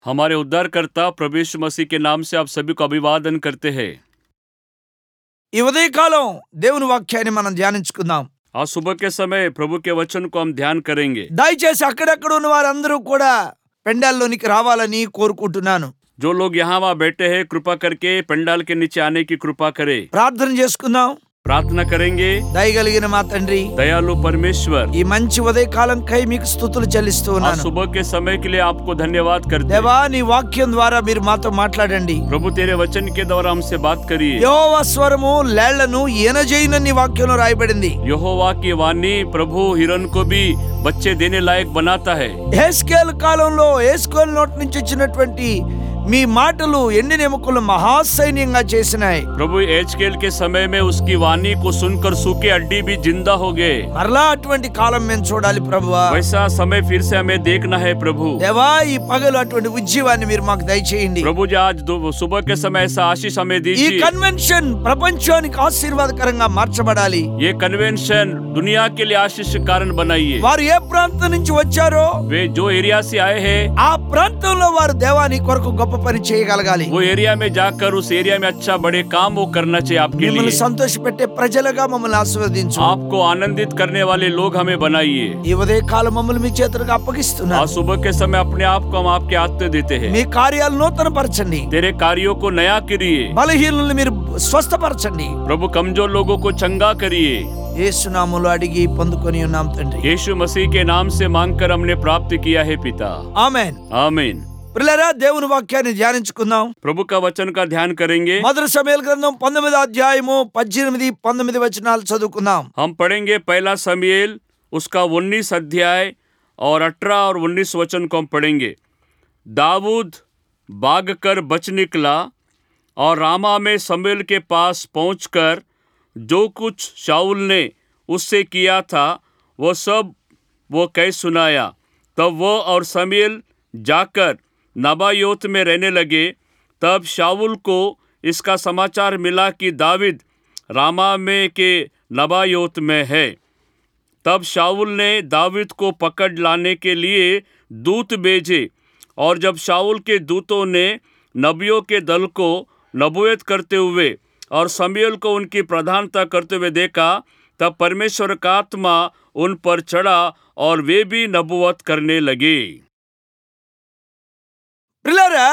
हमारे उद्धारकर्ता प्रभु यीशु मसीह के नाम से आप सभी को अभिवादन करते हैं। ఈ ఉదయకాలం దేవుని వాక్యాన్ని మనం ధ్యానించుకుందాం. आज सुबह के समय प्रभु के वचन को हम ध्यान करेंगे। దయచేసి అక్కడక్కడ ఉన్న వారందరూ కూడా పెండాల్లోనికి రావాలని కోరుకుంటున్నాను. जो लोग यहाँ वहाँ बैठे हैं कृपा करके पंडाल के नीचे आने की कृपा करें। ప్రార్థన చేసుకుందాం. प्रार्थना करेंगे। దయగలిగిన మా తండ్రి, दयालु परमेश्वर, ఈ మంచి ఉదయకాలంకై మీకు స్తుతులు చెల్లిస్తూ आज ఉన్నాను. सुबह के समय के लिए आपको धन्यवाद करते हैं। దేవా, నీ వాక్యం ద్వారా మీరు మాతో మాట్లాడండి. प्रभु तेरे वचन के द्वारा हमसे बात करिए। యెహోవా స్వరము లేళ్లను ఈనజేయునని వాక్యంలో రాయబడింది. यहोवा की वाणी प्रभु हिरन को भी बच्चे देने लायक बनाता है। హెస్కేలు కాలంలో హెస్కేలు నోటి నుంచి వచ్చినటువంటి మీ మాటలు ఎండిన ఎముకలు మహాసైన్యంగా చేసినాయి. प्रभु एजकेल के समय में उसकी वाणी को सुनकर सूखे हड्डी भी जिंदा हो गए। మరలా అటువంటి కాలం మేము చూడాలి ప్రభువా. वैसा समय फिर से हमें देखना है प्रभु। దేవా, ఈ పగలు అటువంటి ఉజ్జీవాన్ని మీరు మాకు దయచేయండి. प्रभु जी आज सुबह के समय ऐसा आशीष हमें ఈ दीजिए। కన్వెన్షన్ ప్రపంచానికి ఆశీర్వాదకరంగా మార్చబడాలి. ये कन्वेंशन दुनिया के लिए आशीष कारण बनाइए। వారు ఏ ప్రాంతం నుంచి వచ్చారో वे जो एरिया से आए हैं ఆ ప్రాంతంలో వారు దేవాని కొరకు గొప్ప పని చేయగలగాలి. वो एरिया में जाकर उस एरिया में अच्छा बड़े काम वो करना चाहिए आपके మిమ్మల్ని लिए। సంతోషపెట్టే ప్రజలుగా మమ్మల్ని ఆశీర్వదించు. आपको आनंदित करने वाले लोग हमें बनाइए। ఈ ఉదయకాలం మమ్మల్ని మీ చేతులకు అప్పగిస్తున్నాను. आज सुबह के समय अपने आप को हम आपके हाथ में देते हैं। మీ కార్యాలు నూతనపరచండి. तेरे कार्यों को नया करिए। బలహీనుల్ని మీరు స్వస్థపరచండి. प्रभु कमजोर लोगों को चंगा करिए। యేసు నామములో అడిగి పొందుకొని ఉన్నాం తండ్రి. यीशु मसीह के नाम से मांगकर हमने प्राप्त किया है पिता। ఆమేన్. आमीन। ప్రియులారా, దేవుని వాక్యాన్ని ధ్యానించుకుందాం. प्रभु का वचन का ध्यान करेंगे। మొదటి సమూయేలు గ్రంథం 19వ అధ్యాయము 18-19 వచనాలు చదువుకుందాం. हम पढ़ेंगे पहला समूएल उसका 19 अध्याय और 18 और 19 वचन को हम पढ़ेंगे। दाऊद भागकर बच निकला और रामा में समूएल के पास पहुंचकर जो कुछ शाऊल ने उससे किया था वो सब वो कह सुनाया। तब वो और समूएल जाकर नबायोत में रहने लगे। तब शाऊल को इसका समाचार मिला कि दाऊद रामा में के नबायोत में है। तब शाऊल ने दाऊद को पकड़ लाने के लिए दूत भेजे और जब शाऊल के दूतों ने नबियों के दल को नबूवत करते हुए और समूएल को उनकी प्रधानता करते हुए देखा, तब परमेश्वर का आत्मा उन पर चढ़ा और वे भी नबूवत करने लगे। ప్రియులారా,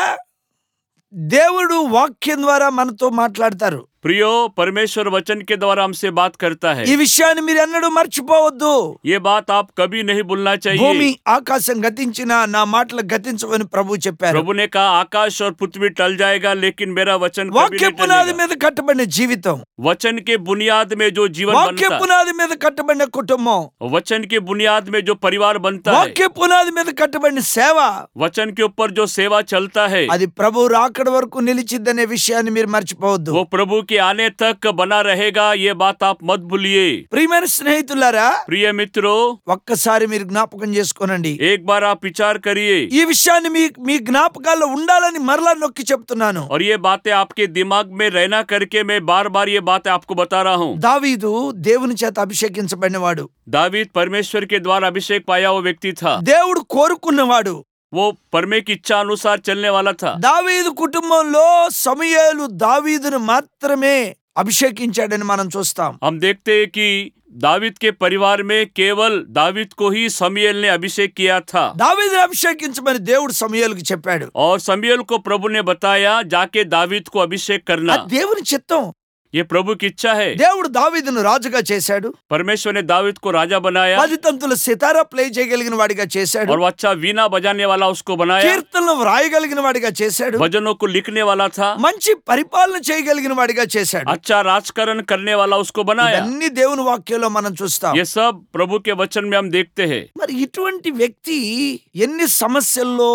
దేవుడు వాక్యం ద్వారా మనతో మాట్లాడతారు. प्रियो, परमेश्वर वचन के द्वारा हमसे बात करता है। ఈ విషయాన్ని మీరు ఎన్నడూ మర్చిపోవద్దు. ये बात आप कभी नहीं भूलना భూమి चाहिए। ఆకాశం గతించినా నా మాటలు గతించవని ప్రభు చెప్పారు. प्रभु ने कहा आकाश और पृथ्वी टल जाएगा लेकिन मेरा वचन कभी వాక్య नहीं పునాది टलेगा। మీద కట్టబడిన జీవితం, वचन के बुनियाद में जो जीवन వాక్య बनता है, పునాది మీద కట్టబడిన కుటుంబం, वचन के बुनियाद में जो परिवार बनता है, వాక్య పునాది మీద కట్టబడిన సేవ, वचन के ऊपर जो सेवा चलता है అది ప్రభు రాకడ వరకు నిలిచిద్దనే విషయాన్ని మీరు మర్చిపోవద్దు. वो प्रभु के आने तक बना रहेगा। ये बात आप मत भूलिए। ప్రియమైన స్నేహితులారా, प्रिय मित्रों, ఒక్కసారి మీరు జ్ఞాపకం చేసుకోనండి. एक बार आप विचार करिए ఈ విషయాన్ని మీ జ్ఞాపకాల్లో ఉండాలని మరలా నొక్కి చెప్తున్నాను. और ये बातें आपके दिमाग में रहना करके मैं बार बार ये बातें आपको बता रहा हूँ। దావీదు దేవుని చేత అభిషేకించబడినవాడు. दावीद परमेश्वर के द्वारा अभिषेक पाया हुआ व्यक्ति था। దేవుడు కోరుకున్నవాడు. वो परमे की इच्छा अनुसार चलने वाला था। దావీదు కుటుంబంలో సమూయేలు దావీదును మాత్రమే అభిషేకించాడని మనం చూస్తాం. हम देखते हैं कि दावीद के परिवार में केवल दावीद को ही समूएल ने अभिषेक किया था। దావీదును అభిషేకించమని దేవుడు సమూయేలుకు చెప్పాడు. और समूएल को प्रभु ने बताया जाके दावीद को अभिषेक करना। అది దేవుని చిత్తం. ये प्रभु की इच्छा है। దేవుడు దావీదును రాజుగా చేశాడు. परमेश्वर ने दावीद को राजा बनाया 10 తంతుల సితారా ప్లే చేయగలిగిన వాడిగా చేశాడు. और वो अच्छा वीणा बजाने वाला उसको बनाया। కీర్తనలు వ్రాయగలిగిన వాడిగా చేశాడు. भजनों को लिखने वाला था। మంచి పరిపాలన చేయగలిగిన వాడిగా చేశాడు. अच्छा राजकरण करने वाला उसको बनाया। ఇవన్నీ దేవుని వాక్యంలో మనం చూస్తాం. ये सब प्रभु के वचन में हम देखते हैं। మరి ఇటువంటి వ్యక్తి ఎన్ని సమస్యల్లో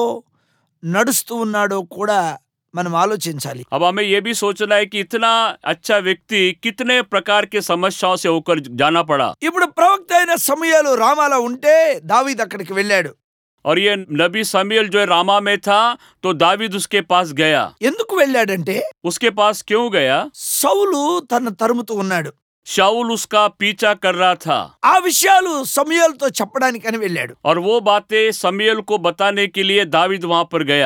నడుస్తూ ఉన్నాడో కూడా మనం ఆలోచించాలి. अब हमें ये भी सोचना है कि इतना अच्छा व्यक्ति कितने प्रकार के समस्याओं से होकर जाना पड़ा। ఇప్పుడు ప్రవక్త అయిన సమూయేలు రామాలో ఉంటే దావీదు అక్కడికి వెళ్ళాడు. और ये नबी समूएल जो है रामा में था तो दावीद उसके पास गया। ఎందుకు వెళ్ళాడంటే उसके पास क्यों गया? సౌలు తన తరుముతూ ఉన్నాడు. शाऊल उसका पीछा कर रहा था ఆ విషయాలు సమూయేలుతో చెప్పడానికని వెళ్ళాడు. और वो बातें समूएल को बताने के लिए दावीद वहां पर गया।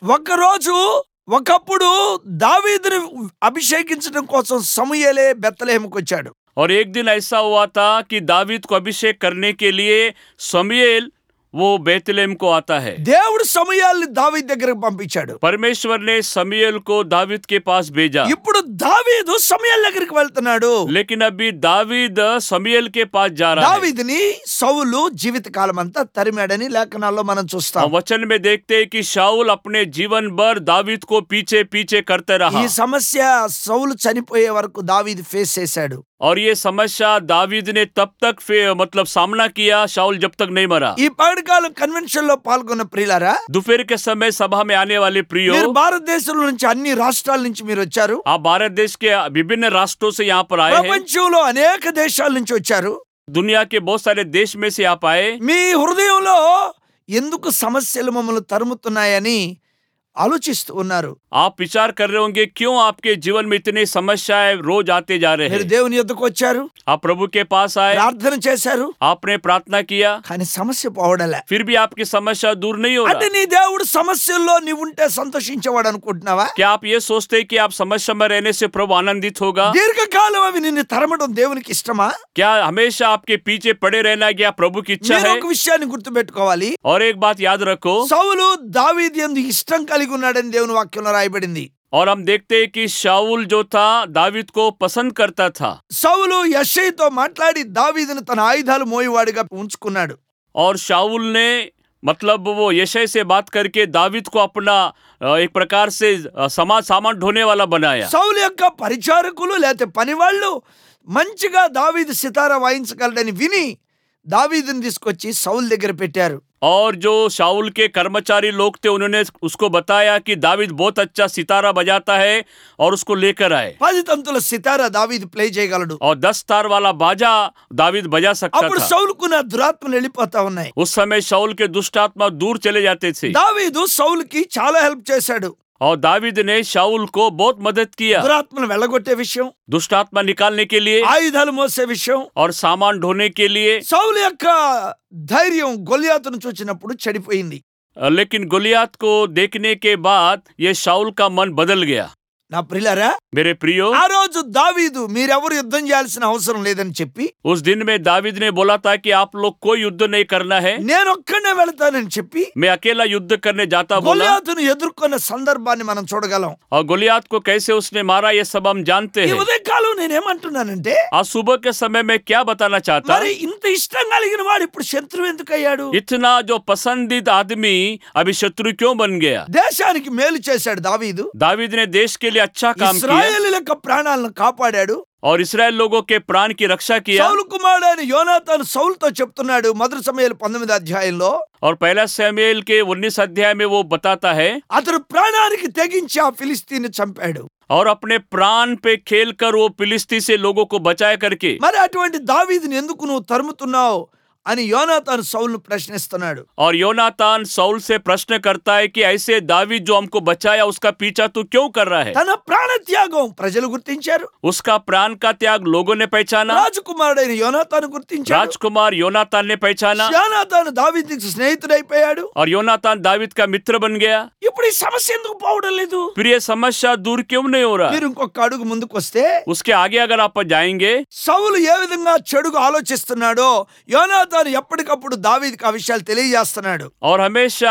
ఒకరోజు ఒకప్పుడు దావీదుని అభిషేకించడం కోసం సమూయేలే బెత్లెహేముకు వచ్చాడు. और एक दिन ऐसा हुआ था कि दावीद को अभिषेक करने के लिए शमूएल वो बेतलेहम को आता है। దేవుడు సమూయేలుని దావీదు దగ్గరకు పంపించాడు. परमेश्वर ने शमूएल को दावीद के पास भेजा, ఇప్పుడు దావీదు సమూయేలు దగ్గరికి వెళ్తున్నాడు. लेकिन अभी दावीद शमूएल के पास जा रहा है। దావీదుని సౌలు జీవితకాలం అంతా తరిమాడని లేఖనాల్లో మనం చూస్తాం. वचन में देखते हैं कि शाऊल अपने जीवन भर दावीद को पीछे पीछे करते रहा, ఈ సమస్య సౌలు చనిపోయే వరకు దావీదు ఫేస్ చేశాడు. और ये समस्या दावीद ने तब तक मतलब सामना किया शाऊल जब तक नहीं मरा। ఈ పగటికాలం కన్వెన్షన్ లో పాల్గొన్న ప్రియులారా, दोपहर के समय सभा में आने वाले प्रियो, మీరు భారతదేశంలో నుంచి అన్ని రాష్ట్రాల నుంచి మీరు వచ్చారు. आप भारत देश के विभिन्न राष्ट्रों से यहाँ पर आए हैं, ప్రపంచంలో అనేక దేశాల నుంచి వచ్చారు. दुनिया के बहुत सारे देश में से आप आए। మీ హృదయంలో ఎందుకు సమస్యలు మమ్మల్ని తరుముతున్నాయని ఆలోచిస్తూ ఉన్నారు. आप विचार कर रहे होंगे क्यों आपके जीवन में इतनी समस्याएं रोज आते जा रहे మీరు हैं। దేవుని యొద్దకు వచ్చారు, आप प्रभु के पास आए, ప్రార్థన చేశారు, आपने प्रार्थना किया, కానీ సమస్య పోవడలే. फिर भी आपकी समस्या दूर नहीं हो అంటే रहा। నీ దేవుడు సమస్యల్లో నీవు ఉంటే సంతోషించేవాడు అనుకుంటున్నావా? क्या आप ये सोचते हैं कि आप समस्या में रहने से प्रभु आनंदित होगा? దీర్ఘకాలం అవి నిన్ను తరమడం దేవునికి ఇష్టమా? क्या हमेशा आपके पीछे पड़े रहना क्या प्रभु की इच्छा మీరు है? ఒక విషయాన్ని గుర్తుపెట్టుకోవాలి. और एक बात याद रखो, సౌలు దావీదు యందు ఇష్టం కలిగి ఉన్నాడని దేవుని వాక్యంలో రాయబడింది. और हम देखते हैं कि शाऊल जो था दावीद को पसंद करता था, సౌలు యెషయితో మాట్లాడి దావీదును తన ఆయుధాలు మోయేవాడిగా ఉంచుకున్నాడు. और शाऊल ने मतलब वो यशय से बात करके दावीद को अपना एक प्रकार से सामान ढोने वाला बनाया। సౌలు యొక్క పరిచారకులు లేతే పనివాళ్ళు మంచిగా దావీదు సితారా వాయించగలడని విని దావీదుని తీసుకొచ్చి సౌలు దగ్గర పెట్టారు. और जो शाऊल के कर्मचारी लोग थे उन्होंने उसको बताया कि दावीद बहुत अच्छा सितारा बजाता है और उसको लेकर आए। 10 తంతుల సితారా దావీదు ప్లే చేయగలడు. और 10 तार वाला बाजा दावीद बजा सकता అప్పుడు था। సౌలుకున్న దురాత్మలు వెళ్ళిపోతా ఉన్నాయి. उस समय शाऊल के दुष्ट आत्मा दूर चले जाते थे, దావీదు సౌలుకి చాలా హెల్ప్ చేశాడు. और दावीद ने शाऊल को बहुत मदद किया దురాత్మను వెళ్ళగొట్టే విషయం, दुष्ट आत्मा निकालने के लिए ఆయుధాలు మోసే విషయం. और सामान ढोने के लिए। సౌలు యొక్క ధైర్యం గొలియాతును చూచినప్పుడు చెడిపోయింది. लेकिन गोलियात को देखने के बाद ये शाऊल का मन बदल गया। నా ప్రియులారా, मेरे प्रियो, ఆ రోజు దావీదు మీరెవరు యుద్ధం చేయాల్సిన అవసరం లేదని చెప్పి उस दिन में दावीद ने बोला था कि आप लोग कोई युद्ध नहीं करना है, నేను ఒక్కనే వెళతానని చెప్పి मैं अकेला युद्ध करने जाता बोला। గొలియాతును ఎదుర్కొన్న సందర్భాన్ని మనం చూడగలం. और गोलियात को कैसे उसने मारा ये सब हम जानते ఈ हैं। ఉదయకాలం నేనేమంటున్నానంటే, आज सुबह के समय में क्या बताना चाहता, మరి ఇంత ఇష్టం కలిగిన వాడు ఇప్పుడు శత్రువు ఎందుకు అయ్యాడు? इतना जो पसंदीदा आदमी अभी शत्रु क्यों बन गया? దేశానికి మేలు చేశాడు దావీదు. दावीद ने देश के लिए अच्छा काम किया ఇశ్రాయేలీయుల యొక్క ప్రాణాలను కాపాడాడు. और इस्राएल लोगों के प्राण की रक्षा किया। సౌలు కుమారుడైన యోనాతాను సౌలుతో చెప్తున్నాడు మొదటి సమూయేలు 19 అధ్యాయంలో, और पहला शमूएल के 19 अध्याय में वो बताता है, అతడు ప్రాణానికి తెగించి ఆ ఫిలిస్తీన్ని చంపాడు. और अपने प्राण पे खेलकर वो फिलिस्ती से लोगों को बचाया करके। మరి అటువంటి దావీదుని ఎందుకు నువ్వు తరుముతున్నావు అని యోనాతాను సౌలును ప్రశ్నిస్తున్నాడు. और योनातान साउल से प्रश्न करता है कि ऐसे दावीद जो हमको बचाया उसका पीछा तू क्यों कर रहा है? తన ప్రాణ త్యాగం ప్రజలు గుర్తించారు. उसका प्राण का त्याग लोगों ने पहचाना, రాజకుమారుడైన యోనాతాను గుర్తించాడు. राजकुमार योनातान ने पहचाना, యోనాతాను దావీదుకి స్నేహితుడైపోయాడు. और योनातान दावीद का मित्र बन गया। ఇప్పుడు ఈ సమస్య ఎందుకు పోవడం లేదు? फिर ये समस्या दूर क्यों नहीं हो रहा? మీరు ఇంకొక అడుగు ముందుకు వస్తే, उसके आगे अगर आप जाएंगे, సౌలు ఏ విధంగా చెడుగా ఆలోచిస్తున్నాడో యోనాతాను ఎప్పటికప్పుడు దావీదుకి ఆ విషయాలు తెలియజేస్తున్నాడు. और हमेशा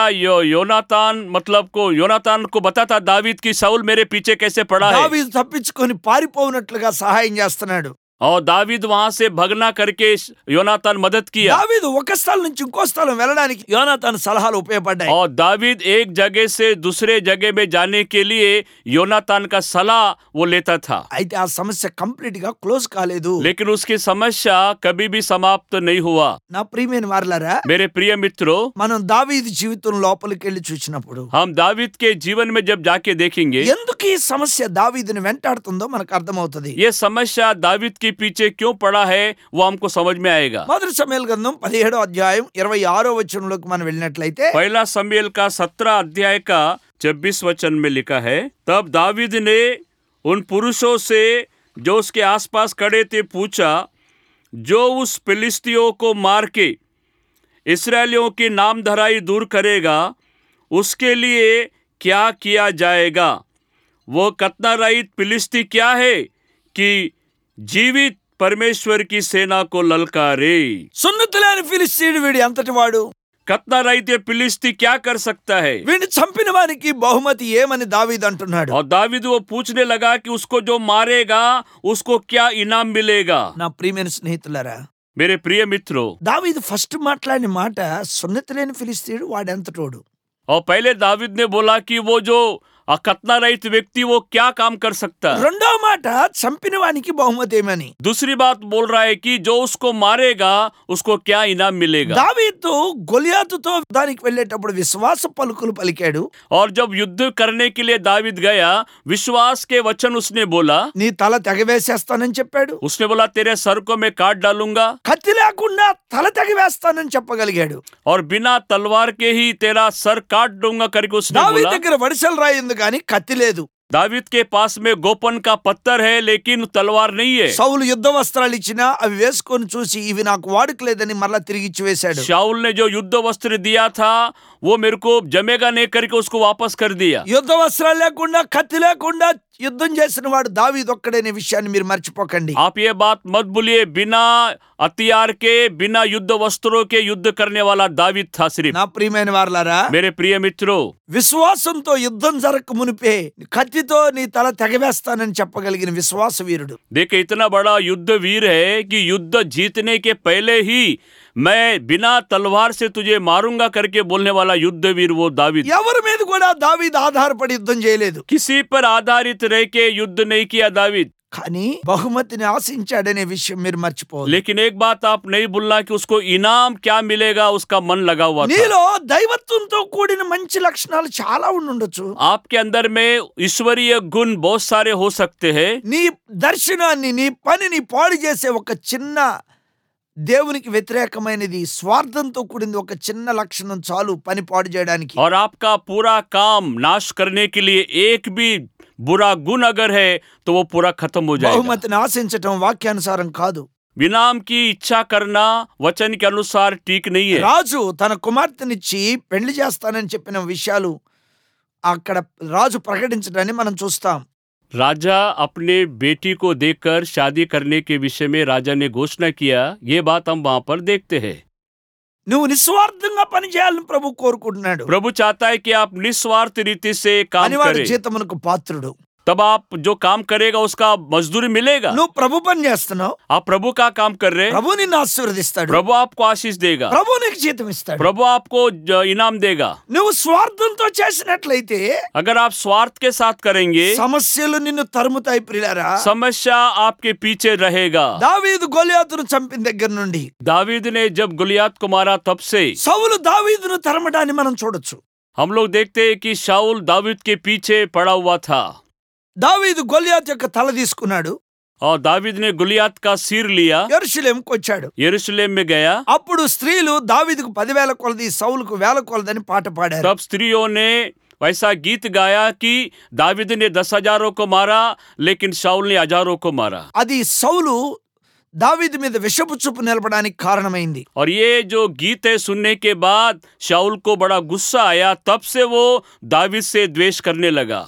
योनातान को बताता दावीद की साउल मेरे पीछे कैसे पड़ा है। దావీదు తప్పించుకొని పారిపోవునట్లుగా సహాయం చేస్తున్నాడు. और दावीद वहां से भगना करके योनातान मदद किया। దావీదు ఒక స్థలం నుంచి ఇంకో స్థలం వెళ్ళడానికి యోనాతాను సలహాలు ఉపయోగపడ్డాయి. और दावीद एक जगह से दूसरे जगह में जाने के लिए योनातान का सलाह वो लेता था। అయితే ఆ సమస్య కంప్లీట్ గా క్లోజ్ కాలేదు. लेकिन उसकी समस्या कभी भी समाप्त नहीं हुआ। నా ప్రియమైన వారలారా, मेरे प्रिय मित्रों, మనం దావీదు జీవితం లోపలికి వెళ్ళి చూసినప్పుడు हम दावीद के जीवन में जब जाके देखेंगे, ఎందుకు ఈ సమస్య దావీదుని వెంటాడుతుందో మనకు అర్థమవుతుంది. ये समस्या दावीद के पीछे क्यों पड़ा है वो हमको समझ में आएगा। మొదటి సమూయేలు గ్రంథం 17వ అధ్యాయం 26వ వచనంలోకి మనం వెళ్ళినట్లయితే, पहला शमूएल का 17 अध्याय का 26 वचन में लिखा है, तब दावीद ने उन पुरुषों से जो उसके आसपास खड़े थे पूछा, जो उस फिलिस्तियों को मार के इसराइलियों की नाम धराई दूर करेगा उसके लिए क्या किया जाएगा? वो खतना रहित फिलिस्ती क्या है कि जीवित परमेश्वर की सेना को ललकारे। సున్నతి లేని ఫిలిస్తీయుడు వీడు ఎంతటి వాడు? खतना रहित ये फिलिस्ती क्या कर सकता है? వీడిని చంపిన వారికి బహుమతి ఏమని దావీదు అంటున్నాడు. और दावीद वो पूछने लगा कि उसको जो मारेगा उसको क्या इनाम मिलेगा? నా ప్రియమైన స్నేహితులారా, मेरे प्रिय मित्रों, దావీదు ఫస్ట్ మాట్లాడిన మాట సున్నతి లేని ఫిలిస్తీయుడు వాడెంతటోడు. और पहले दावीद ने बोला कि वो जो खतना रहित व्यक्ति वो क्या काम कर सकता है। రెండో మాట చంపిన వానికి బహుమతి ఏమని. दूसरी बात बोल रहा है कि जो उसको मारेगा उसको क्या इनाम मिलेगा। దావీదు గొలియాతుతో దానికి వెళ్ళేటప్పుడు విశ్వాస పలుకులు పలికాడు. और जब युद्ध करने के लिए दावीद गया, विश्वास के वचन उसने बोला। నీ తల తెగవేసేస్తానని చెప్పాడు. उसने बोला तेरे सर को मैं काट डालूंगा, కత్తి లేకుండా తల తెగవేస్తానని చెప్పగలిగాడు. और बिना तलवार के ही तेरा सर काट दूंगा करके उसने దావీదు बोला। దగ్గర వడిసెల రాయి ఉంది కానీ కత్తి లేదు. दावीद के पास में गोपन का पत्थर है लेकिन तलवार नहीं है। సౌలు యుద్ధ వస్త్రాలు ఇచ్చినా అవి వేసుకొని చూసి ఇవి నాకు వాడుకలేదని మరలా తిరిగి ఇచ్చి వేశాడు. शाऊल ने जो युद्ध वस्त्र दिया था वो मेरे को जमेगा नहीं करके उसको वापस कर दिया। యుద్ధ వస్త్రాలు లేకుండా కత్తి లేకుండా యుద్ధం చేసిన వాడు దావీదు ఒక్కడనే విషయాన్ని మీరు మర్చిపోకండి. आप ये बात मत भूलिए, बिना हथियार के, बिना युद्ध वस्त्रों के युद्ध करने वाला दावीद था सिर्फ। నా ప్రియమైన వారలారా, मेरे प्रिय मित्रों, విశ్వాసంతో యుద్ధం జరగక మునిపే కత్తితో నీ తల తెగవేస్తానని చెప్పగలిగిన విశ్వాస వీరుడు. देखिए इतना बड़ा युद्ध वीर है कि युद्ध जीतने के पहले ही मैं बिना तलवार से तुझे मारूंगा करके बोलने वाला युद्ध वीर वो दावीद। ఎవరి మీద కూడా దావీదు ఆధారపడి యుద్ధం చేయలేదు. किसी पर आधारित रह के युद्ध नहीं किया दावीद। కానీ బహుమతిని ఆశించాడనే విషయం మీరు మర్చిపోవద్దు. लेकिन एक बात आप नहीं भूलना कि उसको इनाम क्या मिलेगा उसका मन लगा हुआ था। నీలో దైవత్వంతో కూడిన మంచి లక్షణాలు చాలా ఉండొచ్చు. आपके अंदर में ईश्वरीय गुण बहुत सारे हो सकते हैं। నీ దర్శనాన్ని, నీ పనిని పాడు చేసే ఒక చిన్న దేవునికి వ్యతిరేకమైనది, స్వార్థంతో కూడింది ఒక చిన్న లక్షణం చాలు పని పాడు చేయడానికి. और आपका पूरा काम नाश करने के लिए एक भी बुरा गुण अगर है तो वो पूरा खत्म हो जाएगा। బహుమతిని ఆశించటం వాక్యానుసారం కాదు. इनाम की इच्छा करना वचन के अनुसार ठीक नहीं है। రాజు తన కుమార్తెనిచ్చి పెళ్లి చేస్తానని చెప్పిన విషయాలు అక్కడ రాజు ప్రకటించడాన్ని మనం చూస్తాం. राजा अपने बेटी को देखकर शादी करने के विषय में राजा ने घोषणा किया, ये बात हम वहां पर देखते हैं। నువ్వు నిస్వార్థంగా పని చేయాలని ప్రభు కోరుకుంటున్నాడు. प्रभु चाहता है कि आप निस्वार्थ रीति से काम పనివాడు करें, జీతమునకు పాత్రుడు. तब आप जो काम करेगा उसका मजदूरी मिलेगा। నువ్వు ప్రభు పని చేస్తున్నావు, आप प्रभु का काम कर रहे हैं, ప్రభు నిన్ను ఆశీర్వదిస్తాడు, प्रभु आपको आशीष देगा, ప్రభు నీకు జీతం ఇస్తాడు. प्रभु आपको इनाम देगा। నువ్వు స్వార్థంతో చేసినట్లయితే अगर आप स्वार्थ के साथ करेंगे సమస్యలు నిన్ను తరుముతాయి. ప్రియులారా, समस्या आपके पीछे रहेगा। దావీదు గొలియాతును చంపిన దగ్గర నుండి दावीद ने जब गुलियात को मारा तब से సౌలు దావీదును తరమడాన్ని మనం చూడొచ్చు. हम लोग देखते हैं कि शाऊल दावीद के पीछे पड़ा हुआ था। దావీదు గొలియాతు యొక్క తల తీసుకున్నాడు, और दावीद ने गुलियात का सिर लिया, యెరూషలేముకు వచ్చాడు. यरूशलेम में गया। అప్పుడు స్త్రీలు దావీదుకు 10,000 కొలది, సౌలుకు 1,000 కొలదని పాట పాడారు. तब स्त्रियों ने वैसा गीत गाया कि दावीद ने 10,000 को मारा लेकिन शाऊल ने हजारों को मारा। అది సౌలు దావీదు మీద విషపు చూపు నిలపడానికి కారణమైంది. और ये जो गीत है सुनने के बाद शाऊल को बड़ा गुस्सा आया, तब से वो दावीद से द्वेष करने लगा।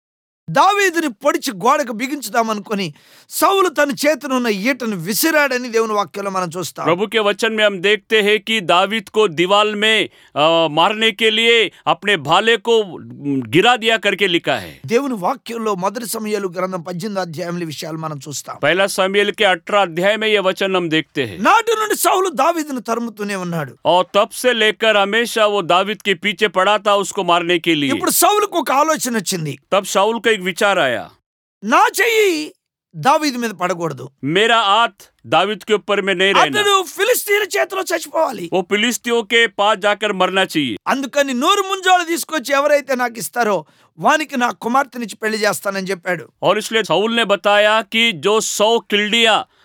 దావీదుని పొడిచి గోడకు బిగించుదామనుకొని సౌలు తన చేతినున్న ఈటను విసిరాడని దేవుని వాక్యంలో మనం చూస్తాం. प्रभु के वचन में हम देखते हैं कि दावीद को दीवार में मारने के लिए अपने भाले को गिरा दिया करके लिखा है। దేవుని వాక్యంలో మొదటి సమూయేలు గ్రంథం 18వ అధ్యాయంలో విషయాలు మనం చూస్తాం. पहला शमूएल के 18 अध्याय में ये वचन हम देखते हैं। నాటి నుండి సౌలు దావీదును తరుముతూనే ఉన్నాడు. और तब से लेकर हमेशा वो दावीद के पीछे पड़ा था उसको मारने के लिए। ఇప్పుడు సౌలుకు ఒక ఆలోచన వచ్చింది. तब शाऊल को एक विचार आया, నా చెయ్యి దావీదు మీద పడకూడదు, मेरा हाथ दावीद के ऊपर में नहीं रहना, అతడు ఫిలిస్తీయుల చేతిలో చచ్చిపోవాలి. वो फिलिस्तियों के पास जाकर मरना चाहिए। అందుకని 100 ముంజోలు తీసుకొచ్చి ఎవరైతే నాకు ఇస్తారో వానికి నా కుమార్తెనిచ్చి పెళ్లి చేస్తానని చెప్పాడు. और इसलिए शाऊल ने बताया कि जो 100 किल्डियां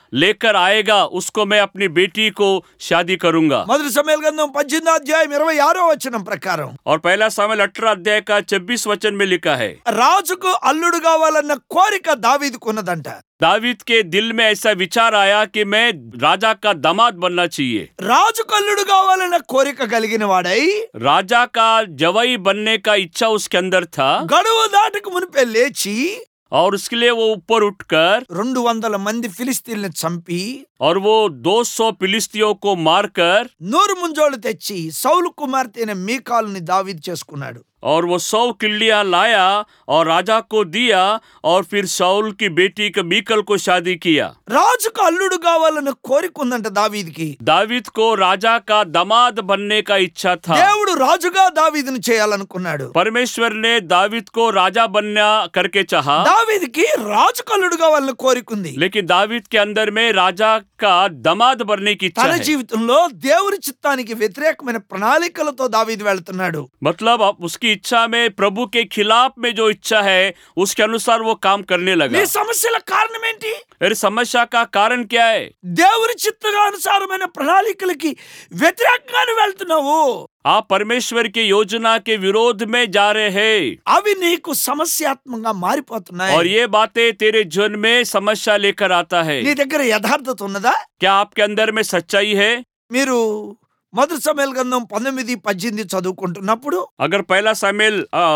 लेकर आएगा उसको मैं अपनी बेटी को शादी करूंगा। మొదటి సమూయేలు గ్రంథం 18వ అధ్యాయం 26వ వచనం ప్రకారం और पहला सामुएल 18 अध्याय का 26 वचन में लिखा है, రాజుకు అల్లుడు కావాలన్న కోరిక దావీదుకు ఉన్నదంట. दावीद के दिल में ऐसा विचार आया कि मैं राजा का दामाद बनना चाहिए। రాజుకు అల్లుడు కావాలన్న కోరిక కలిగిన వాడై राजा का जवाई बनने का इच्छा उसके अंदर था గడువు దాటక మునిపే లేచి और उसके लिए वो ऊपर उठकर 200 మంది ఫిలిస్తీన్లను చంపి और वो 200 फिलिस्तियों को मारकर నూరు ముంజోళ్ళు తెచ్చి సౌలు కుమార్తె అయిన మీకాలుని దావీదు చేసుకున్నాడు. और वो 100 किल्लियां लाया और राजा को दिया और फिर शाऊल की बेटी के मीकल को शादी किया। రాజుకు అల్లుడు కావాలన్న కోరిక ఉందంట దావీదుకి. दावीद को राजा का दामाद बनने का इच्छा था। దేవుడు రాజుగా దావీదును చేయాలనుకున్నాడు. परमेश्वर ने दावीद को राजा बनना करके चाहा, దావీదుకి రాజుకు అల్లుడు కావాలన్న కోరిక ఉంది. लेकिन दावीद के अंदर में राजा का दामाद बनने की इच्छा తన है। జీవితంలో దేవుని చిత్తానికి వ్యతిరేకమైన ప్రణాళికలతో దావీదు వెళ్తున్నాడు. मतलब उसकी इच्छा में प्रभु के खिलाफ में जो इच्छा है उसके अनुसार वो काम करने నీ लगा। సమస్యల కారణం ఏంటి? अरे समस्या का कारण क्या है? దేవుని చిత్తానుసారమైన ప్రణాళికలకి వ్యతిరేకంగానే వెళ్తున్నావు. आप परमेश्वर की योजना के विरोध में जा रहे हैं అవి నీకు సమస్యాత్మకంగా మారిపోతున్నాయి. और ये बातें तेरे जीवन में समस्या लेकर आता है। నీ దగ్గర యథార్థత ఉన్నదా? क्या आपके अंदर में सच्चाई है? మీరు మొదటి సమూయేలు గ్రంథం 19-18 చదువుకుంటున్నప్పుడు अगर पहला सामुएल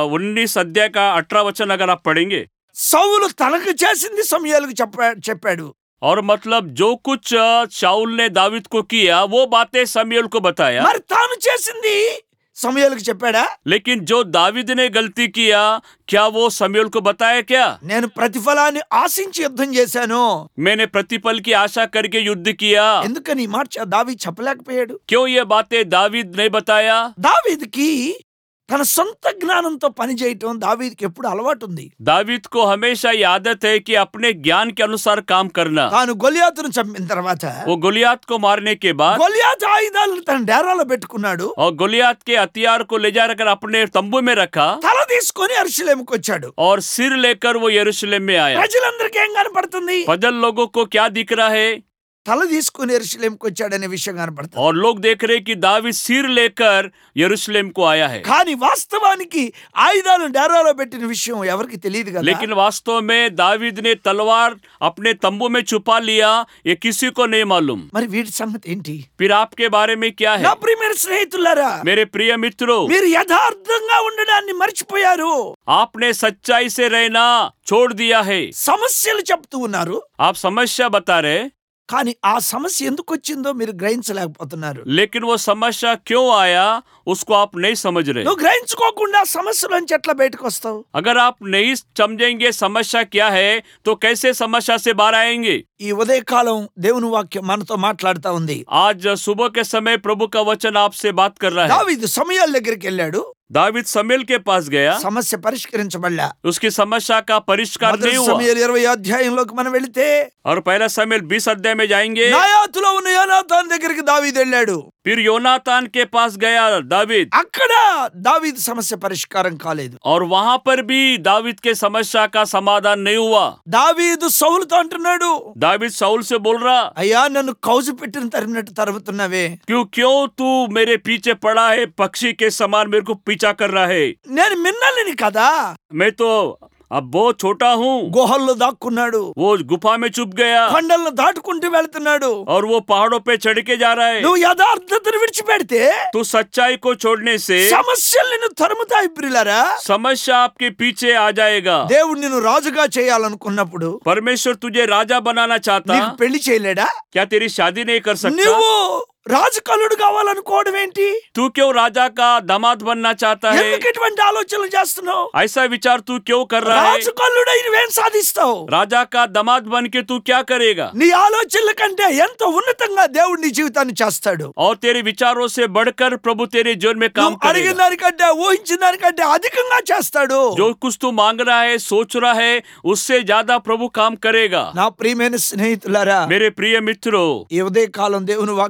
19 अध्याय का 18 वचन अगर आप पढ़ेंगे, సౌలు తనకు చేసింది సమూయేలుకు చెప్పాడు. और मतलब जो कुछ शाऊल ने दावीद को किया वो बातें शमूएल को बताया, మరి తాను చేసింది సమూయేలుకు చెప్పాడా? लेकिन जो दावीद ने गलती किया क्या वो शमूएल को बताया? क्या నేను ప్రతిఫలాన్ని ఆశించి యుద్ధం చేశాను. मैंने प्रतिफल की आशा करके युद्ध किया? ఎందుకని ఈ మాట దావీదు చెప్పలేకపోయాడు? क्यों ये बातें दावीद नहीं बताया? దావీదుకి తన సొంత జ్ఞానంతో పని చేయటం దావీదుకి ఎప్పుడు అలవాటు ఉంది. दावीद को हमेशा ये आदत है कि अपने ज्ञान के अनुसार काम करना। తాను గొలియాతును చంపిన తర్వాత वो गोलियात को मारने के बाद గొలియాతు ఆయుధాలను తన డేరాలో పెట్టుకున్నాడు. और गोलियात के हथियार को ले जाकर अपने तंबू में रखा తల తీసుకొని యెరూషలేముకు వచ్చాడు. और सिर लेकर वो यरूशलेम में आया। ప్రజలందరికీ ఏం కనపడుతుంది? फजल लोगों को क्या दिख रहा है? తల తీసుకొని యెరూషలేముకు వచ్చాడనే విషయం కనపడుతుంది. और लोग देख रहे हैं कि दावीद सिर लेकर यरूशलेम को आया है, కానీ వాస్తవానికి ఆయుధాలను డేరాలో పెట్టిన విషయం ఎవరికి తెలియదు కదా. लेकिन वास्तव में दावीद ने तलवार अपने तंबू में छुपा लिया, ये किसी को नहीं मालूम। మరి వీటి సంగతి ఏంటి? फिर आपके बारे में क्या నా है? ప్రియమైన స్నేహితులారా, मेरे प्रिय मित्रों, మీరు యథార్థంగా ఉండడాన్ని మర్చిపోయారు. आपने सच्चाई से रहना छोड़ दिया है। సమస్యలు చెప్తూ ఉన్నారు, आप समस्या बता रहे, కానీ ఆ సమస్య ఎందుకు వచ్చిందో మీరు గ్రహించలేకపోతున్నారు. लेकिन वो समस्या क्यों आया उसको आप नहीं समझ रहे। నువ్వు గ్రహించుకోకుండా సమస్యలోంచి ఎట్లా బయటకు వస్తావు? अगर आप नहीं समझेंगे समस्या क्या है तो कैसे समस्या से बाहर आएंगे? ఈ ఉదయకాలం దేవుని వాక్యం మనతో మాట్లాడుతా ఉంది. आज सुबह के समय प्रभु का वचन आपसे बात कर रहा है। దావీదు సమూయేలు దగ్గరికి వెళ్ళాడు. दावीद शमूएल के पास गया, సమస్య పరిష్కరించబడలా. उसकी समस्या का परिष्कार మొదటి नहीं हुआ। సమూయేలు 20 అధ్యాయంలోకి మనం వెళితే और पहला शमूएल 20 अध्याय में जाएंगे, నాయాతులో ఉన్న యోనాతాను దగ్గరికి దావీదు వెళ్ళాడు. फिर योनातान के पास गया दावीद, అక్కడ దావీదు సమస్య పరిష్కారం కాలేదు. और वहां पर भी दावीद के समस्या का समाधान नहीं हुआ। దావీదు సౌలుతో అంటున్నాడు, दावीद शाऊल से बोल रहा, అయ్యా నన్ను కౌజు పెట్టిన తరిమినట్టు తరుముతున్నావే. क्यों तू मेरे पीछे पड़ा है, पक्षी के समान मेरे को पीछा कर रहा है। నేను మిన్నలిని కదా. मैं तो अब बहुत छोटा हूँ। గుహల్లో దాక్కున్నాడు, वो गुफा में छुप गया కొండలను దాటుకుంటూ వెళ్తున్నాడు. और वो पहाड़ों पे चढ़ के जा रहा है। నువ్వు యథార్థతను విడిచిపెడితే तू सच्चाई को छोड़ने से సమస్యలు నిన్ను తరుముతాయి. ప్రియులారా, समस्या आपके पीछे आ जाएगा। దేవుడు నిన్ను రాజుగా చేయాలనుకున్నప్పుడు परमेश्वर तुझे राजा बनाना चाहता, నీకు పెళ్లి చేయలేడా? क्या तेरी शादी नहीं कर सकता? నువ్వు రాజకలుడు కావాలనుకోవడం ఏంటి? तू क्यों राजा का दामाद बनना चाहता है? ఎందుకు ఇటువంటి ఆలోచనలు చేస్తున్నావు? ऐसा विचार तू क्यों कर रहा है? రాజకలుడై నువ్వేం సాధిస్తావు? राजा का दामाद बन के तू क्या करेगा? నీ ఆలోచనల కంటే ఎంతో ఉన్నతంగా దేవుడు నీ జీవితాన్ని చేస్తాడు. और तेरे विचारों से बढ़कर प्रभु तेरे जीवन में काम నువ్వు అడిగిన करेगा। దానికంటే ఊహించిన దానికంటే అధికంగా చేస్తాడు. जो कुछ तू मांग रहा है, सोच रहा है, उससे ज्यादा प्रभु काम करेगा। నా ప్రియమైన స్నేహితులారా, मेरे प्रिय मित्रों, ఈ ఉదయ కాలం దేవుని వాక్యం మనతో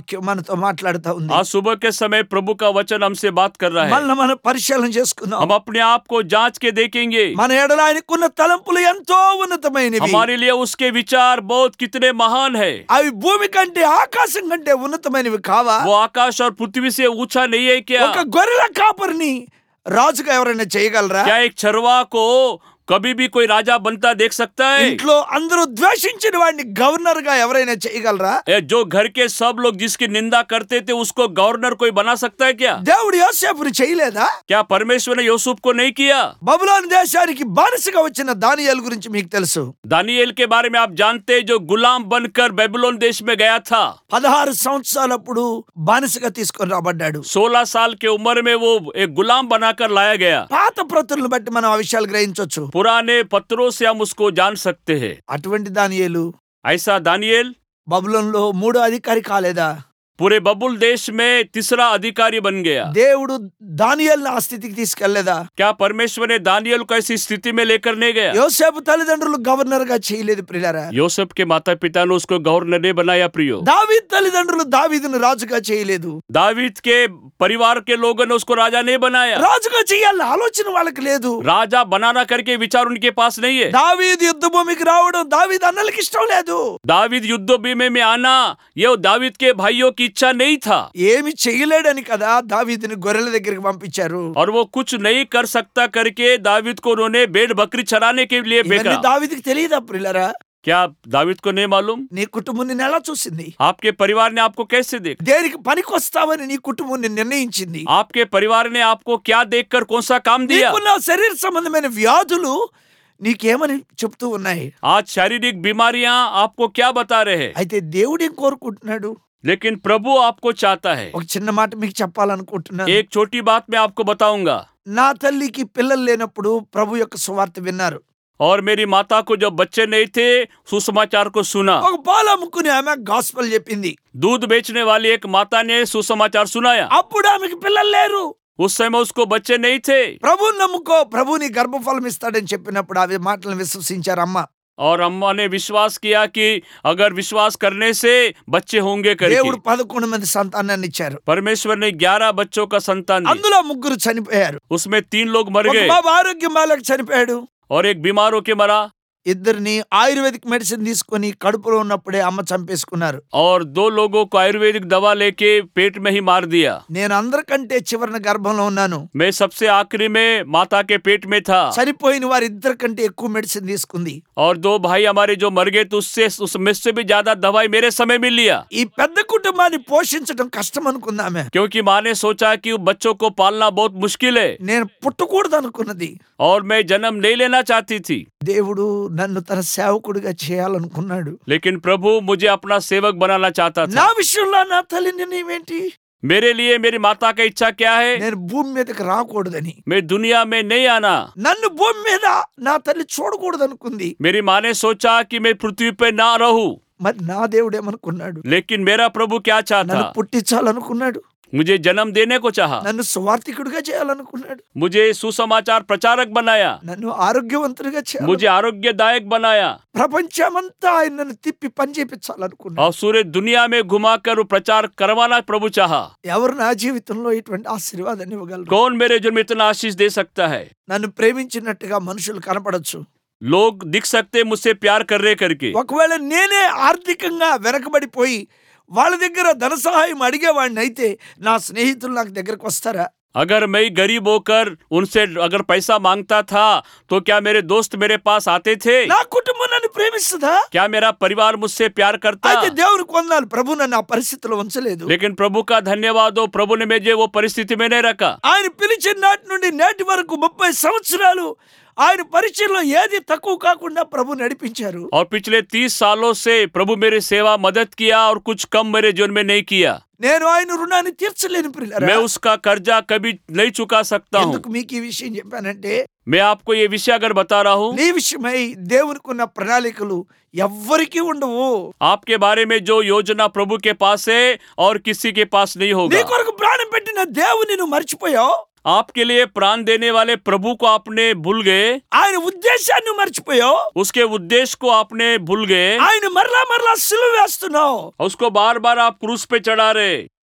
మనతో మాట్లాడుతా ఉంది. आज सुबह के समय प्रभु का वचन हमसे बात कर रहा है। మనల్ని మనం పరిశీలన చేసుకుందాం. हम अपने आप को जांच के देखेंगे। మన ఎడల ఆయనకున్న తలంపులు ఎంతో ఉన్నతమైనవి. हमारे लिए उसके विचार बहुत कितने महान है। అవి భూమి కంటే ఆకాశం కంటే ఉన్నతమైనవి కావా? वो आकाश और पृथ्वी से ऊंचा नहीं है क्या? ఒక గొర్రెల కాపరిని రాజుగా ఎవరైనా చేయగలరా? क्या एक चरवा को कभी भी कोई राजा बनता देख सकता है? ఇంట్లో అందరూ ద్వేషించిన వాడిని గవర్నర్ గా ఎవరైనా చేయగలరా? जो घर के सब लोग जिसकी निंदा करते थे उसको गवर्नर कोई बना सकता है क्या? దేవుడు యోసేపుని చేయలేదా? क्या परमेश्वर ने यूसुफ को नहीं किया? బబులోను దేశానికి బానిసగా వచ్చిన దానియేలు గురించి మీకు తెలుసు. दानिయేल के बारे में आप जानते हैं, जो गुलाम बनकर बेबीलोन देश में गया था। 16 సంవత్సరాలప్పుడు బానిసగా తీసుకొని రాబడ్డాడు. 16 साल की उम्र में वो एक गुलाम बनाकर लाया गया। పాత ప్రతులను బట్టి మనం ఆ విషయాలు గ్రహించొచ్చు. पुराने पत्रों से हम उसको जान सकते हैं। అటువంటి దానియేలు ऐसा दानिయేल బబులోనులో 3వ అధికారి కాలేదా? पूरे बबुल देश में तीसरा अधिकारी बन गया। దేవుడు దానియేలుని ఆ స్థితికి తీసుకెళ్లేదా? क्या परमेश्वर ने दानिయేल को ऐसी स्थिति में लेकर नहीं गया? యోసేపు తల్లిదండ్రులు గవర్నర్ గా చేయలేదు ప్రియులారా. यूसुफ के माता पिता ने उसको गवर्नर ने बनाया। प्रियो, దావీదు తల్లిదండ్రులు దావీదును రాజుగా చేయలేదు. दावीद के परिवार के लोगों ने उसको राजा नहीं बनाया। రాజుగా చేయాలని ఆలోచన వాళ్ళకి లేదు. राजा बनाना करके विचार उनके पास नहीं है। దావీదు యుద్ధ భూమికి రావడం దావీదు అన్నలకి ఇష్టం లేదు. दावीद युद्ध भूमि में आना ये दावीद के भाइयों की इच्छा नहीं था। ఏమి చేయలేడని కదా దావీదుని గొర్రెల దగ్గరికి పంపించారు. और वो कुछ नहीं कर सकता करके दावीद को उन्होंने भेड़ बकरी चराने के लिए ఇవన్నీ भेजा। దావీదుకి తెలియదా ప్రియులారా? क्या दावीद को नहीं मालूम? నీ కుటుంబం నిన్ను ఎలా చూసింది? आपके परिवार ने आपको कैसे देखा? దేనికి పనికొస్తావని నీ కుటుంబం నిన్ను నిర్ణయించింది. आपके परिवार ने आपको क्या देखकर कौन सा काम दिया? నీకున్న శరీర సంబంధమైన వ్యాధులు నీకేమని చెప్తూ ఉన్నాయి? आज शारीरिक बीमारियां आपको क्या बता रहे हैं? అయితే దేవుడు ఏం కోరుకుంటున్నాడు? लेकिन प्रभु आपको चाहता है। ఒక చిన్న మాట మీకు చెప్పాలనుకుంటున్నాను. एक छोटी बात मैं आपको बताऊंगा। నా తల్లికి పిల్లలు లేనప్పుడు ప్రభు యొక్క సువార్త విన్నారు. और मेरी माता को जब बच्चे नहीं थे सुसमाचार को सुना। ఒక పాలు అమ్ముకుని ఆమె గాస్పెల్ చెప్పింది. दूध बेचने वाली एक माता ने सुसमाचार सुनाया। అప్పుడు ఆమెకి పిల్లలు లేరు. उस समय उसको बच्चे नहीं थे। ప్రభువుని నమ్ముకో, ప్రభు నీ గర్భఫలం ఇస్తాడని చెప్పినప్పుడు ఆ మాటలను విశ్వసించారు అమ్మ. और अम्मा ने विश्वास किया कि अगर विश्वास करने से बच्चे होंगे దేవుడు करके। 11 మంది సంతానాన్ని ఇచ్చారు. परमेश्वर ने 11 बच्चों का संतान दिया। అందులో 3 చనిపోయారు. उसमें 3 लोग मर ఒక गए బాబు ఆరోగ్యం బాలేక చనిపోయాడు. और एक बीमार होके मरा। ఇద్దరిని ఆయుర్వేదిక్ మెడిసిన్ తీసుకొని కడుపులో ఉన్నప్పుడే అమ్మ చంపేసుకున్నారు. और 2 लोगों को आयुर्वेदिक दवा लेके पेट में ही मार दिया। నేను అందరికంటే చివరిన గర్భంలో ఉన్నాను. मैं सबसे आखिरी में माता के पेट में था। చనిపోయిన వారి ఇద్దరికంటే ఎక్కువ మెడిసిన్ తీసుకుంది. और 2 भाई हमारे जो मर गए तो उसमें से भी ज्यादा दवाई मेरे समय में लिया। ఈ పెద్ద కుటుంబాన్ని పోషించడం కష్టం అనుకుందామే. क्योंकि माँ ने सोचा कि बच्चों को पालना बहुत मुश्किल है నేను పుట్టకూడదు అనుకున్నది. और मैं जन्म नहीं लेना चाहती थी। దేవుడు నన్ను తన సేవకుడిగా చేయాలనుకున్నాడు. लेकिन प्रभु मुझे अपना सेवक बनाना चाहता నా था। విషయంలో నా తల్లి నిర్ణయమేంటి? मेरे लिए मेरी माता का इच्छा क्या है? నేను భూమి మీదకి రాకూడదని. मैं दुनिया में नहीं आना। నన్ను భూమి మీద నా తల్లి చూడకూడదు అనుకుంది. मेरी माँ ने सोचा कि मैं पृथ्वी पे ना रहूं। మరి నా దేవుడు ఏమనుకున్నాడు? लेकिन मेरा प्रभु क्या चाहता? నన్ను పుట్టించాలనుకున్నాడు. मुझे जन्म देने को चाहा। నన్ను సువార్థికుడిగా చేయాలనుకున్నాడు. मुझे सुसमाचार प्रचारक बनाया। నన్ను ఆరోగ్యవంతుడిగా చేయాలి. मुझे आरोग्यदायक बनाया। ప్రపంచమంతా ఆయన నన్ను తిప్పి పని చేపించాలనుకున్నాడు. और सूर्य दुनिया में घुमाकर वो प्रचार करवाना प्रभु चाहा। ఎవరు నా జీవితంలో ఇటువంటి ఆశీర్వాదాన్ని ఇవ్వగలరు? कौन मेरे जन्म में इतना आशीष दे सकता है? నన్ను ప్రేమించినట్టుగా మనుషులు కనపడొచ్చు. लोग दिख सकते मुझसे प्यार कर रहे करके। ఒకవేళ నేనే ఆర్థికంగా వెనకబడిపోయి వాళ్ళ దగ్గర ధన సహాయం అడిగేవాడిని అయితే నా స్నేహితులు నాకు దగ్గరకు వస్తారా? अगर मैं गरीब होकर उनसे अगर पैसा मांगता था तो क्या मेरे दोस्त मेरे पास आते थे? నా కుటుంబం నన్ను ప్రేమిస్తుందా? क्या मेरा परिवार मुझसे प्यार करता? అయితే దేవుని కొందాలు ప్రభు నన్ను ఆ పరిస్థితిలో ఉంచలేదు. लेकिन प्रभु का धन्यवाद हो, प्रभु ने मुझे वो परिस्थिति में नहीं रखा। ఆయన పిలిచిన నాటి నుండి నేటి వరకు 30 సంవత్సరాలు ఆయన పరిచయంలో ఏది తక్కువ కాకుండా ప్రభు నడిపించారు. और पिछले 30 सालों से प्रभु मेरी सेवा मदद किया और कुछ कम मेरे जीवन में नहीं किया। నేను ఆయన రుణాన్ని తీర్చలేను ప్రియులారా. मैं उसका कर्जा कभी नहीं चुका सकता हूँ। ఎందుకు మీకు ఈ విషయం చెప్పానంటే मैं आपको ये विषय अगर बता रहा हूँ, నీ విషయమై దేవునికున్న ప్రణాళికలు ఎవ్వరికీ ఉండవు. आपके बारे में जो योजना प्रभु के पास है और किसी के पास नहीं నీ होगा। కొరకు ప్రాణం పెట్టిన దేవుని నువ్వు మర్చిపోయావు. आपके लिए प्राण देने वाले प्रभु को आपने भूल गए। ఆయన ఉద్దేశాన్ని నువ్వు మర్చిపోయావు. उसके उद्देश्य को आपने भूल गए। ఆయన మరలా మరలా సిలువ వేస్తున్నావు. उसको बार बार आप क्रूस पे चढ़ा रहे।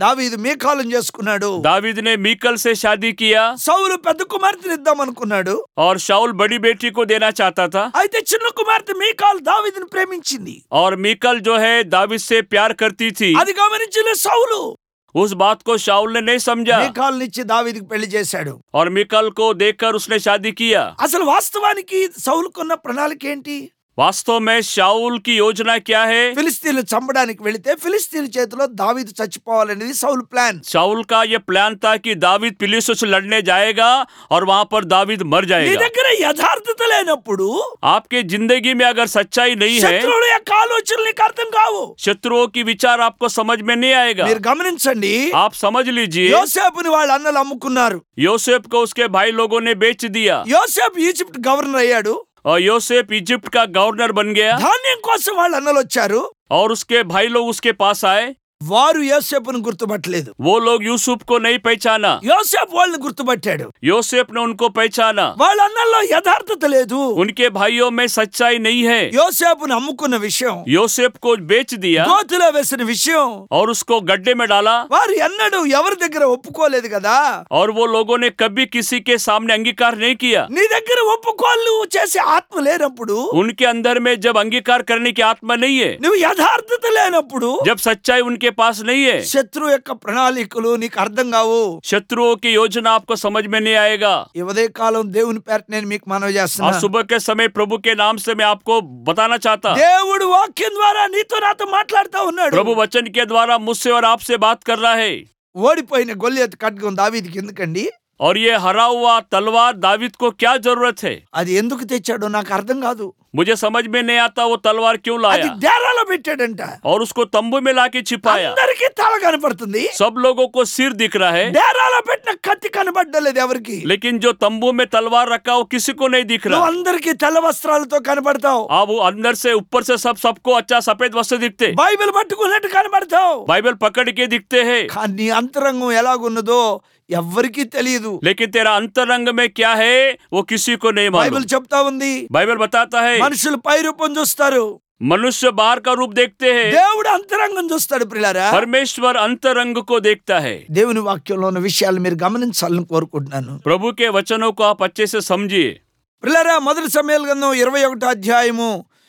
దావీదు మీకాలను చేసుకున్నాడు. दावीद ने मीकल से शादी किया సౌలు పెద్ద కుమార్తెని ఇద్దాం అనుకున్నాడు. और शाऊल बड़ी बेटी को देना चाहता था అయితే చిన్న కుమార్తె మీకాలు దావీదుని ప్రేమించింది. और मीकल जो है दावीद से प्यार करती थी। అది గమనించిన సౌలు उस बात को शाऊल ने नहीं समझा మీకాలునిచ్చి దావీదుకి పెళ్లి చేశాడు. और मीकल को देखकर उसने शादी किया। అసలు వాస్తవానికి సౌలుకున్న ప్రణాళిక ఏంటి? वास्तव में शाऊल की योजना क्या है? ఫిలిస్తీన్లు చంపడానికి వెళితే ఫిలిస్తీన్ చేతిలో దావీదు చచ్చిపోవాలనేది సౌలు ప్లాన్. शाऊल का यह प्लान था कि दावीद फिलिस्तीयों से लड़ने जाएगा और वहां पर दावीद मर నీ जाएगा। దగ్గర యథార్థత లేనప్పుడు आपके जिंदगी में अगर सच्चाई नहीं है, శత్రువుల యొక్క ఆలోచనలు నీకు అర్థం కావు. शत्रुओं की विचार आपको समझ में नहीं आएगा। మీరు గమనించండి, आप समझ लीजिए, యోసేపుని వాళ్ళ అన్నలు అమ్ముకున్నారు. योसेफ को उसके भाई लोगों ने बेच दिया యోసేపు ఈజిప్ట్ గవర్నర్ అయ్యాడు. और योसेफ इजिप्ट का गवर्नर बन गया ధాన్యం కోసం వాళ్ళ అన్నలు వచ్చారు. और उसके भाई लोग उसके पास आए। వారు యోసేపును గుర్తుపట్టలేదు. वो लोग यूसुफ को नहीं पहचाना, యోసేపు వాళ్ళని గుర్తుపట్టాడు. योसेफ ने उनको पहचाना। వాళ్ళ అన్నల్లో యథార్థత లేదు. उनके भाइयों में सच्चाई नहीं है। యోసేపును అమ్ముకున్న విషయం, योसेफ को बेच दिया గోతిలో వేసిన విషయం और उसको गड्ढे में डाला వారు ఎన్నడూ ఎవరి దగ్గర ఒప్పుకోలేదు కదా. और वो लोगों ने कभी किसी के सामने अंगीकार नहीं किया। నీ దగ్గర ఒప్పుకోలు చేసే ఆత్మ లేనప్పుడు, उनके अंदर में जब अंगीकार करने की आत्मा नहीं है, నువ్వు యథార్థత లేనప్పుడు जब सच्चाई उनके पास नहीं है, శత్రు యొక్క ప్రణాళికలు నీకు అర్థం కావు. शत्रुओं की योजना आपको समझ में नहीं आएगा। ఈ ఉదయకాలం దేవుని పేరట నేను మీకు మనవి आज చేస్తున్నా, सुबह के समय प्रभु के नाम से मैं आपको बताना चाहता, దేవుడు వాక్యం ద్వారా నీతో నాతో మాట్లాడుతూ ఉన్నాడు. प्रभु वचन के द्वारा मुझसे और आपसे बात कर रहा है। ఓడిపోయిన గొల్లియత్ ఖడ్గం దావీదుకి ఎందుకండి? और ये हरा हुआ तलवार दावीद को क्या जरूरत है? అది ఎందుకు తెచ్చాడో నాకు అర్థం కాదు. मुझे समझ में नहीं आता वो तलवार क्यों అది लाया డేరాలో పెట్టాడంట. और उसको तंबू में लाके छिपाया। అందరికీ తల కనపడుతుంది, सब लोगों को सिर दिख रहा है, డేరాలో పెట్టిన కత్తి కనబడలేదు ఎవరికి. लेकिन जो तंबू में तलवार रखा वो किसी को नहीं दिख నువ్వు रहा। అందరికీ తెల్ల వస్త్రాలతో కనబడతావు, अब वो अंदर से ऊपर से सबको अच्छा सफेद वस्त्र दिखते, బైబిల్ పట్టుకున్నట్టు కనబడతావు. बाइबल पकड़ के दिखते हैं, కానీ నీ అంతరంగం ఎలాగున్నదో ఎవ్వరికీ తెలియదు. लेकिन तेरा अंतरंग में क्या है वो किसी को नहीं मालूम। బైబిల్ చెప్తా ఉంది, बाइबल बताता है మనుషులు పై రూపం చూస్తారు, मनुष्य बाहर का रूप देखते हैं, దేవుడు అంతరంగం చూస్తాడు. ప్రియులారా, परमेश्वर अंतरंग को देखता है। దేవుని వాక్యంలో ఉన్న విషయాలు మీరు గమనించాలని కోరుకుంటున్నాను. प्रभु के वचनों को आप अच्छे से समझिए। ప్రియులారా, మొదటి సమూయేలు గ్రంథం 21వ అధ్యాయము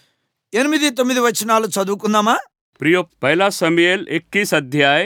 8-9 వచనాలు చదువుకుందామా? प्रियो, पहला शमूएल 21 अध्याय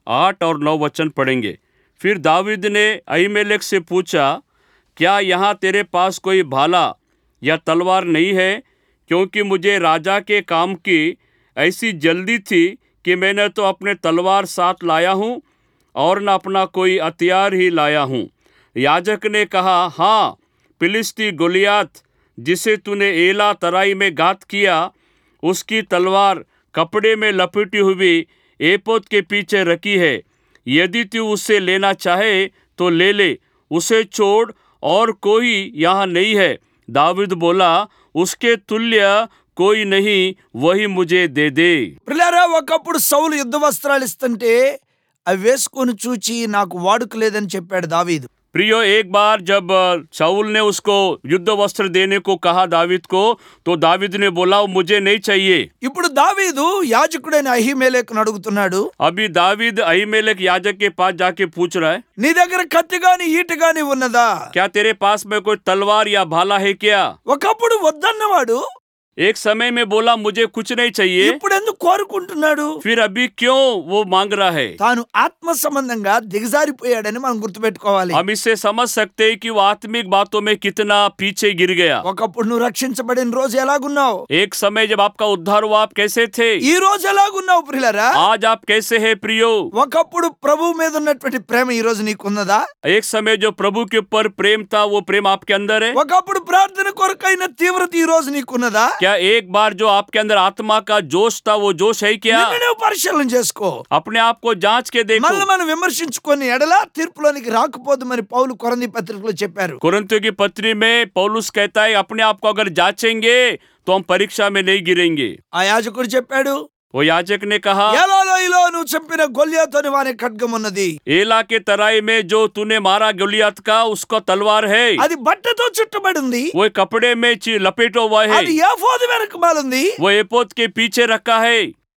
8 और 9 वचन पढ़ेंगे। फिर दावीद ने अहीमेलेक से पूछा, क्या यहाँ तेरे पास कोई भाला या तलवार नहीं है? क्योंकि मुझे राजा के काम की ऐसी जल्दी थी कि मैंने तो अपने तलवार साथ लाया हूँ और न अपना कोई हथियार ही लाया हूँ। याजक ने कहा, हाँ, फिलिस्ती गोलियात जिसे तूने एला तराई में घात किया, उसकी तलवार कपड़े में लपेटी हुई एपोद के पीछे रखी है। यदि तू उससे लेना चाहे तो ले ले, उसे छोड़, और कोई यहाँ नहीं है। दावीद बोला, उसके तुल्य कोई नहीं, वही मुझे दे दे। ప్రియులారా, ఒకప్పుడు సౌలు యుద్ధ వస్త్రాలు ఇస్తుంటే అవి వేసుకొని చూచి నాకు వాడుక లేదని చెప్పాడు దావీదు. प्रियो, एक बार जब शाऊल ने उसको युद्ध वस्त्र देने को कहा दावीद को, तो दावीद ने बोला मुझे नहीं चाहिए। ఇప్పుడు దావీదు యాజకుడైన అహీమెలెకును అడుగుతున్నాడు, अभी दावीद अहीमेलेक याजक के पास जाके पूछ रहा है, నీ దగ్గర కత్తి గాని ఈట గాని ఉన్నదా? क्या तेरे पास में कोई तलवार या भाला है क्या? ఒకప్పుడు వద్దన్నవాడు एक समय में बोला मुझे कुछ नहीं चाहिए, ఇప్పుడు ఎందుకు కోరుకుంటున్నాడు? फिर अभी क्यों वो मांग रहा है? తాను ఆత్మ సంబంధంగా దిగజారిపోయాడని మనం గుర్తుపెట్టుకోవాలి. हम इससे समझ सकते हैं कि वो आत्मिक बातों में कितना पीछे गिर गया। ఒకప్పుడు నువ్వు రక్షించబడిన రోజు ఎలాగున్నావు? एक समय जब आपका उद्धार हुआ आप कैसे थे? ఈ రోజు ఎలాగున్నావు ప్రియులారా? आज आप कैसे हैं प्रियो? ఒకప్పుడు ప్రభు మీద ఉన్నటువంటి ప్రేమ ఈ రోజు నీకున్నదా? एक समय जो प्रभु के ऊपर प्रेम था वो प्रेम आपके अंदर है? ఒకప్పుడు ప్రార్థన కొరకైన తీవ్రత ఈ రోజు నీకున్నదా? क्या एक बार जो आपके अंदर आत्मा का जोश था वो जोश है क्या? నిన్ను నువ్వు పరిశీలన చేసుకో. अपने आप को जांच के देखो। మనల్ని మనం విమర్శించుకొని ఎడల తీర్పులోనికి రాకపోదుమని పౌలు కొరింథీ పత్రికలో చెప్పారు. कुरिन्थियों की पत्री में पौलुस कहता है, अपने आप को अगर जांचेंगे तो हम परीक्षा में नहीं गिरेंगे। ఆ యాజకుడు చెప్పాడు, वो याजक ने कहा, ఎలోలోయలో నువ్వు చంపిన గొల్యాతు అని వాని ఖడ్గం ఉన్నది. एला के तराई में जो तूने मारा गोलियत का, उसका तलवार है, అది బట్టతో చుట్టబడి ఉంది, वो कपड़े में लपेटा हुआ है, అది ఏఫోదు వెనకమాల ఉంది. वो एपोद के पीछे रखा है।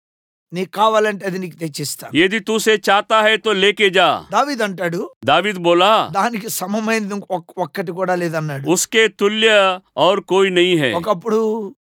నీకు కావాలంటే అది నీకు తెచ్చిస్తాను. यदि तू उसे चाहता है तो लेके जा। దావీదు అంటాడు, दावीद बोला, దానికి సమమైనది ఒక్కటి కూడా లేదన్నాడు. उसके तुल्य और कोई नहीं है। ఒకప్పుడు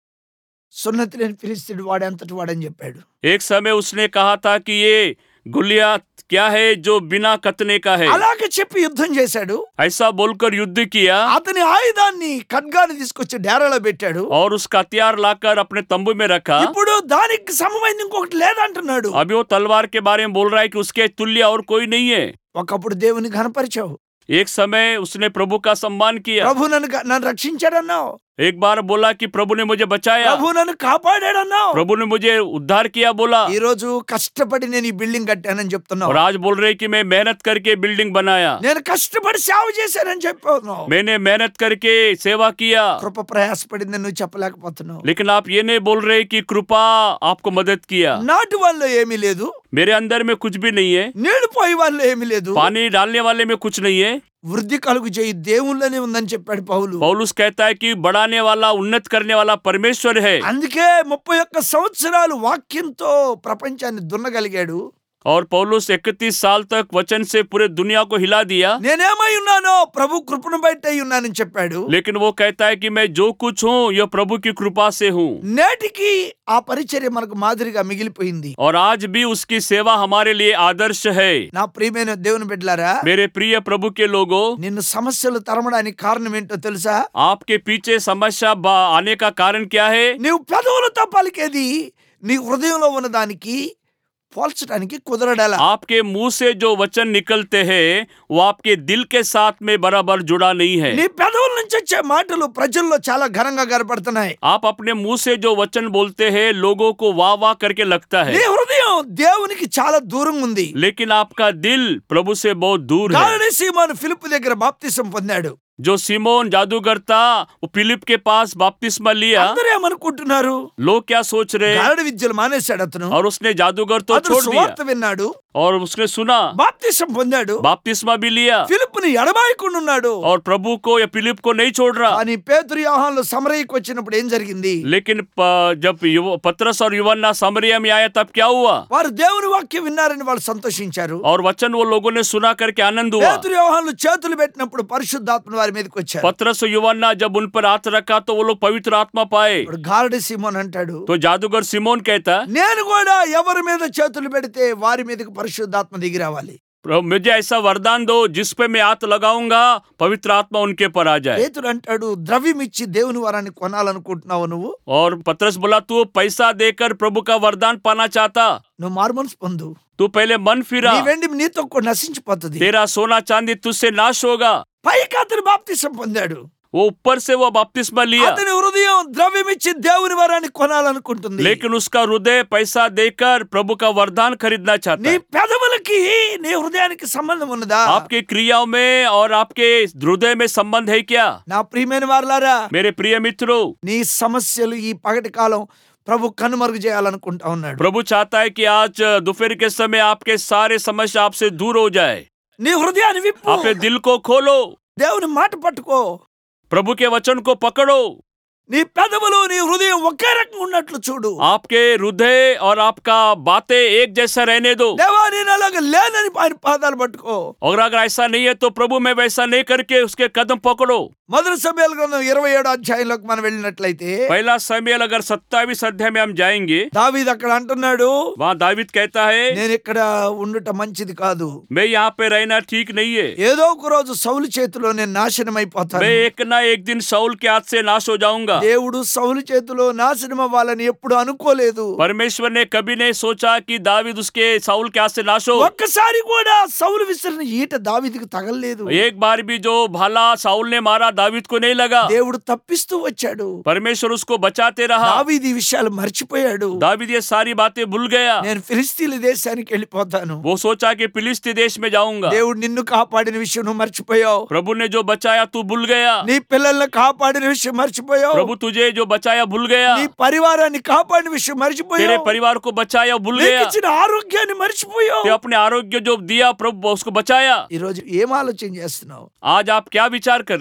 సున్నతి లేని ఫిలిస్తీయుడు వాడెంతటి వాడని చెప్పాడు. एक समय उसने कहा था कि ये गुलियात क्या है जो बिना कतने का है। అలాగే చెప్పి యుద్ధం చేశాడు. ऐसा बोलकर युद्ध किया అతని ఆయుధాన్ని ఖడ్గాన్ని తీసుకొచ్చి డేరాలో పెట్టాడు. और उसका हथियार लाकर अपने तंबू में रखा। ఇప్పుడు దానికి సమమైనది ఇంకొకటి లేదంటున్నాడు. अभी वो तलवार के बारे में बोल रहा है कि उसके तुल्य और कोई नहीं है। ఒకప్పుడు దేవుని ఘనపరిచావు, एक समय उसने प्रभु का सम्मान किया। ప్రభు నన్ను రక్షించాడన్నావు, एक बार बोला कि प्रभु ने मुझे बचाया, ప్రభు నన్ను కాపాడాడన్నావు. प्रभु ने मुझे उद्धार किया बोला। ఈ రోజు కష్టపడి నేను ఈ బిల్డింగ్ కట్టానని చెప్తున్నావు. और आज बोल रहे कि मैं मेहनत करके बिल्डिंग बनाया, నేను కష్టపడి సేవ చేశానని చెప్పావు. मैंने मेहनत करके सेवा किया। కృప ప్రయాసపడిందని నువ్వు చెప్పలేకపోతున్నావు. लेकिन आप ये नहीं बोल रहे कि कृपा आपको मदद किया। నాటు వాళ్ళు ఏమీ లేదు, मेरे अंदर में कुछ भी नहीं है, నీళ్లు పోయి వాళ్ళు ఏమీ లేదు, पानी डालने वाले में कुछ नहीं है। వృద్ధి కలుగు చేయి దేవుళ్ళనే ఉందని చెప్పాడు పౌలు. पौलुस कहता है कि बढ़ाने वाला, उन्नत करने वाला परमेश्वर है। అందుకే 31 సంవత్సరాలు వాక్యంతో ప్రపంచాన్ని దున్నగలిగాడు. और पौलुस 31 साल तक वचन से पूरे दुनिया को हिला दिया। నేనేమై ఉన్నానో ప్రభు కృపను బట్టి ఉన్నానని చెప్పాడు. लेकिन वो कहता है कि मैं जो कुछ हूँ यह प्रभु की कृपा से हूँ। నేటికి ఆ పరిచర్య మనకు మాదిరిగా మిగిలిపోయింది. और आज भी उसकी सेवा हमारे लिए आदर्श है। నా ప్రియమైన దేవుని బిడ్డలారా, मेरे प्रिय प्रभु के लोगों, నిన్ను సమస్యలు తరమడానికి కారణం ఏంటో తెలుసా? आपके पीछे समस्या आने का कारण क्या है? నీవు పెదవులతో పలికేది నీ హృదయంలో ఉన్న దానికి పోల్చడానికి కుదరడలా. आपके मुंह से जो वचन निकलते हैं वो आपके दिल के साथ में बराबर जुड़ा नहीं है। నీ పెదవుల నుంచి వచ్చే మాటలు ప్రజల్లో చాలా ఘనంగా కనపడుతున్నాయి. आप अपने मुंह से जो वचन बोलते हैं लोगों को वाह वाह करके लगता నీ है, హృదయం దేవునికి చాలా దూరంగా ఉంది. लेकिन आपका दिल प्रभु से बहुत दूर है। గాలిడి సీమోను ఫిలిప్పు దగ్గర బాప్తిసం పొందాడు. जो सिमोन जादूगर था वो फिलिप के पास बपतिस्मा लिया। అందరూ ఏమనుకుంటున్నారు? लोग क्या सोच रहे हैं? గాలిడి విద్యలు మానేశాడు అతను. और उसने जादूगर तो అతను छोड़ दिया సువార్త విన్నాడు, और उसने सुना, బాప్తిసం పొందాడు, बपतिस्मा भी लिया ఫిలిప్పుని ఎడబాయకుండా ఉన్నాడు. और प्रभु को या फिलिप को नहीं छोड़ रहा। కానీ పేతురు యోహానులు సమరయకు వచ్చినప్పుడు ఏం జరిగింది? लेकिन जब पतरस और यूहन्ना समरिया में आया तब क्या हुआ? వారు దేవుని వాక్యం విన్నారని వాళ్ళు సంతోషించారు. और वचन वो लोगों ने सुना करके आनंद हुआ। పేతురు యోహానులు చేతులు పెట్టినప్పుడు పరిశుద్ధాత్మ వారి మీదకి వచ్చారు. पतरस और यूहन्ना जब उन पर हाथ रखा तो वो लोग पवित्र आत्मा पाए। ఇప్పుడు గాలిడి సీమోన్ అంటాడు, तो जादूगर सिमोन कहता, నేను కూడా ఎవరి మీద చేతులు పెడితే వారి మీదకి పరిశుద్ధాత్మ దిగి రావాలి. मुझे ऐसा वरदान दो जिस पे मैं हाथ लगाऊंगा पवित्र आत्मा उनके पर आ जाए। పేతురు అంటాడు, ద్రవ్యం ఇచ్చి దేవుని వరాన్ని కొనాలనుకుంటున్నావు నువ్వు? और पतरस बोला, तू पैसा देकर प्रभु का वरदान पाना चाहता? నువ్వు మారుమనసు పొందు. तू पहले मन फिरा, నీ వెండి నీతో కూడా నశించిపోతుంది. तेरा सोना चांदी तुझसे नाश होगा। పైకి అతను బాప్తిసం పొందాడు. वो ऊपर से वो बपतिस्मा लिया, అతని హృదయం ద్రవ్యం ఇచ్చి దేవుని వరాన్ని కొనాలనుకుంటుంది. लेकिन उसका हृदय पैसा देकर प्रभु का वरदान खरीदना चाहता నీ है। పెదవులకి నీ హృదయానికి సంబంధం ఉన్నదా? आपके क्रियाओं में और आपके हृदय में संबंध है क्या? నా ప్రియమైన వారలారా, मेरे प्रिय मित्रों, నీ సమస్యలు ఈ పగటి కాలం ప్రభు కనుమరుగు చేయాలనుకుంటా ఉన్నాడు. प्रभु चाहता है कि आज दोपहर के समय आपके सारे समस्या आपसे दूर हो जाए। నీ హృదయాన్ని విప్పు, अपने दिल को खोलो, దేవుని మాట పట్టుకో, प्रभु के वचन को पकड़ो। నీ పెదవులు నీ హృదయం ఒకే రకంగా ఉన్నట్లు చూడు. आपके हृदय और आपका बातें एक जैसा रहने दो। దేవా నేను అలాగా లేనని ఆయన పాదాలు పట్టుకో. और अगर ऐसा नहीं है तो प्रभु में वैसा नहीं करके उसके कदम पकड़ो। మొదటి సమయాల గ్రంథం 27 అధ్యాయంలోకి మనం వెళ్ళినట్లయితే पहला समूएल अगर 27 अध्याय में हम जाएंगे, దావీదు అక్కడ అంటున్నాడు, वहाँ दावीद कहता है, నేను ఇక్కడ ఉండుట మంచిది కాదు. मैं यहाँ पे रहना ठीक नहीं है। ఏదో ఒక రోజు సౌలు చేతిలో నేను నాశనం అయిపోతాను. मैं एक ना एक दिन शाऊल के हाथ से नाश हो जाऊंगा। దేవుడు సౌలు చేతిలో నాశనం అవ్వాలని ఎప్పుడు అనుకోలేదు. परमेश्वर ने कभी नहीं सोचा कि दावीद उसके शाऊल के हाथ से नाश हो। ఒక్కసారి కూడా సౌలు విసిరిన ఈట దావీదుకు తగలలేదు. एक बार भी जो भाला शाऊल ने मारा दावीद को नहीं लगा। దేవుడు తప్పిస్తూ వచ్చాడు. परमेश्वर उसको बचाते रहा। దావీదు ఈ విషయాలు మర్చిపోయాడు. दावीद ये सारी बातें भूल गया। నేను ఫిలిస్తీన్ల దేశానికి వెళ్ళిపోతాను. वो सोचा कि फिलिस्ती देश में जाऊंगा। దేవుడు నిన్ను కాపాడిన విషయం నువ్వు మర్చిపోయావు. प्रभु ने जो बचाया तू भूल गया। నీ పిల్లల్ని కాపాడిన విషయం మర్చిపోయావు. प्रभु तुझे जो बचाया भूल गया। నీ పరివారాన్ని కాపాడిన విషయం तेरे మర్చిపోయావు. परिवार को बचाया भूल నీకు गया। ఇచ్చిన ఆరోగ్యాన్ని మర్చిపోయావు. ते अपने आरोग्य जो दिया प्रभु उसको बचाया। ఈ రోజు ఏం ఆలోచన చేస్తున్నావు? आज आप क्या विचार कर रहे हैं? ఎటు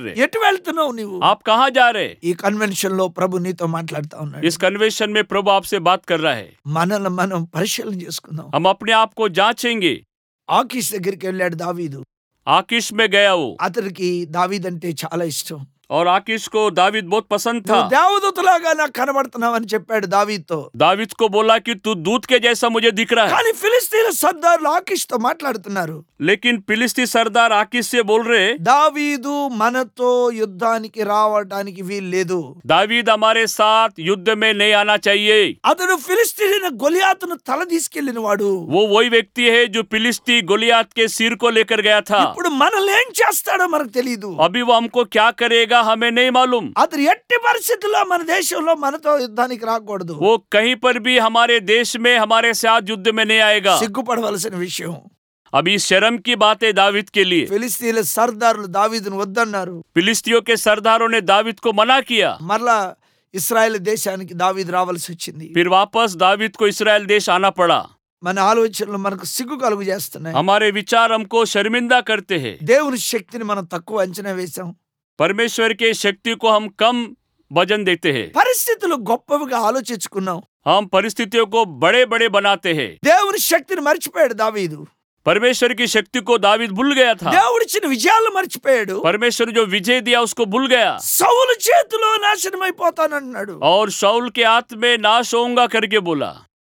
వెళ్తున్నావు నువ్వు? आप कहाँ जा रहे? ఈ కన్వెన్షన్ లో ప్రభు నీతో మాట్లాడుతా ఉన్నాడు. इस कन्वेंशन में प्रभु आपसे बात कर रहा है. మనల్ని మనం పరిశీలన చేసుకుందాం. हम अपने आप को जांचेंगे. ఆకీష్ దగ్గరికి వెళ్ళాడు దావీదు. आकीश में गया वो, అతనికి దావీద్ అంటే చాలా ఇష్టం. और आकीश को दावीद बहुत पसंद था. నువ్వు దేవదూతలాగా నాకు కనబడుతున్నావు అని చెప్పాడు దావీద్తో. दावीद को बोला कि तू दूत के जैसा मुझे दिख रहा है. కానీ ఫిలిస్తీన్ల సర్దారులు ఆకీష్తో మాట్లాడుతున్నారు. लेकिन फिलिस्ती सरदार आकीश से बोल रहे, దావీదు మనతో యుద్ధానికి రావడానికి వీలు లేదు. दावीद हमारे साथ युद्ध में नहीं आना चाहिए. అతడు ఫిలిస్తీన్ గొలియాతును తల తీసుకెళ్లిన వాడు. वो वही व्यक्ति है जो फिलिस्ती गोलियात के सिर को लेकर गया था. ఇప్పుడు మనల్ని ఏం చేస్తాడో మనకు తెలియదు. अभी वो हमको क्या करेगा हमें नहीं मालूम. అతను ఎట్టి పరిస్థితుల్లో మన దేశంలో మనతో యుద్ధానికి రాకూడదు. वो कहीं पर भी हमारे देश में हमारे साथ युद्ध में नहीं आएगा. సిగ్గుపడవలసిన విషయం. अभी शर्म की बात है दावीद के लिए. ఫిలిస్తీన్ల సర్దారులు దావీదును వద్దన్నారు. फिलिस्तियों के सरदारों ने दावीद को मना किया. మరలా ఇశ్రాయేల్ దేశానికి దావీదు రావాల్సి వచ్చింది. फिर वापस दावीद को इस्राएल देश आना पड़ा. మన ఆలోచనలు మనకు సిగ్గు కలుగు చేస్తున్నాయి. हमारे विचार हमको शर्मिंदा करते हैं. దేవుని శక్తిని మనం తక్కువ అంచనా వేశాం. परमेश्वर के शक्ति को हम कम वजन देते हैं. పరిస్థితులు గొప్పవిగా ఆలోచించుకున్నాం. हम परिस्थितियों को बड़े बड़े बनाते हैं. దేవుని శక్తిని మర్చిపోయాడు దావీదు. परमेश्वर की शक्ति को दावीद भूल गया था. దేవుడిచ్చిన విజయాలు మర్చిపోయాడు. परमेश्वर जो विजय दिया उसको भूल गया. సౌలు చేతిలో నాశనం అయిపోతానన్నాడు. और शाऊल के हाथ में नाश होऊंगा करके बोला.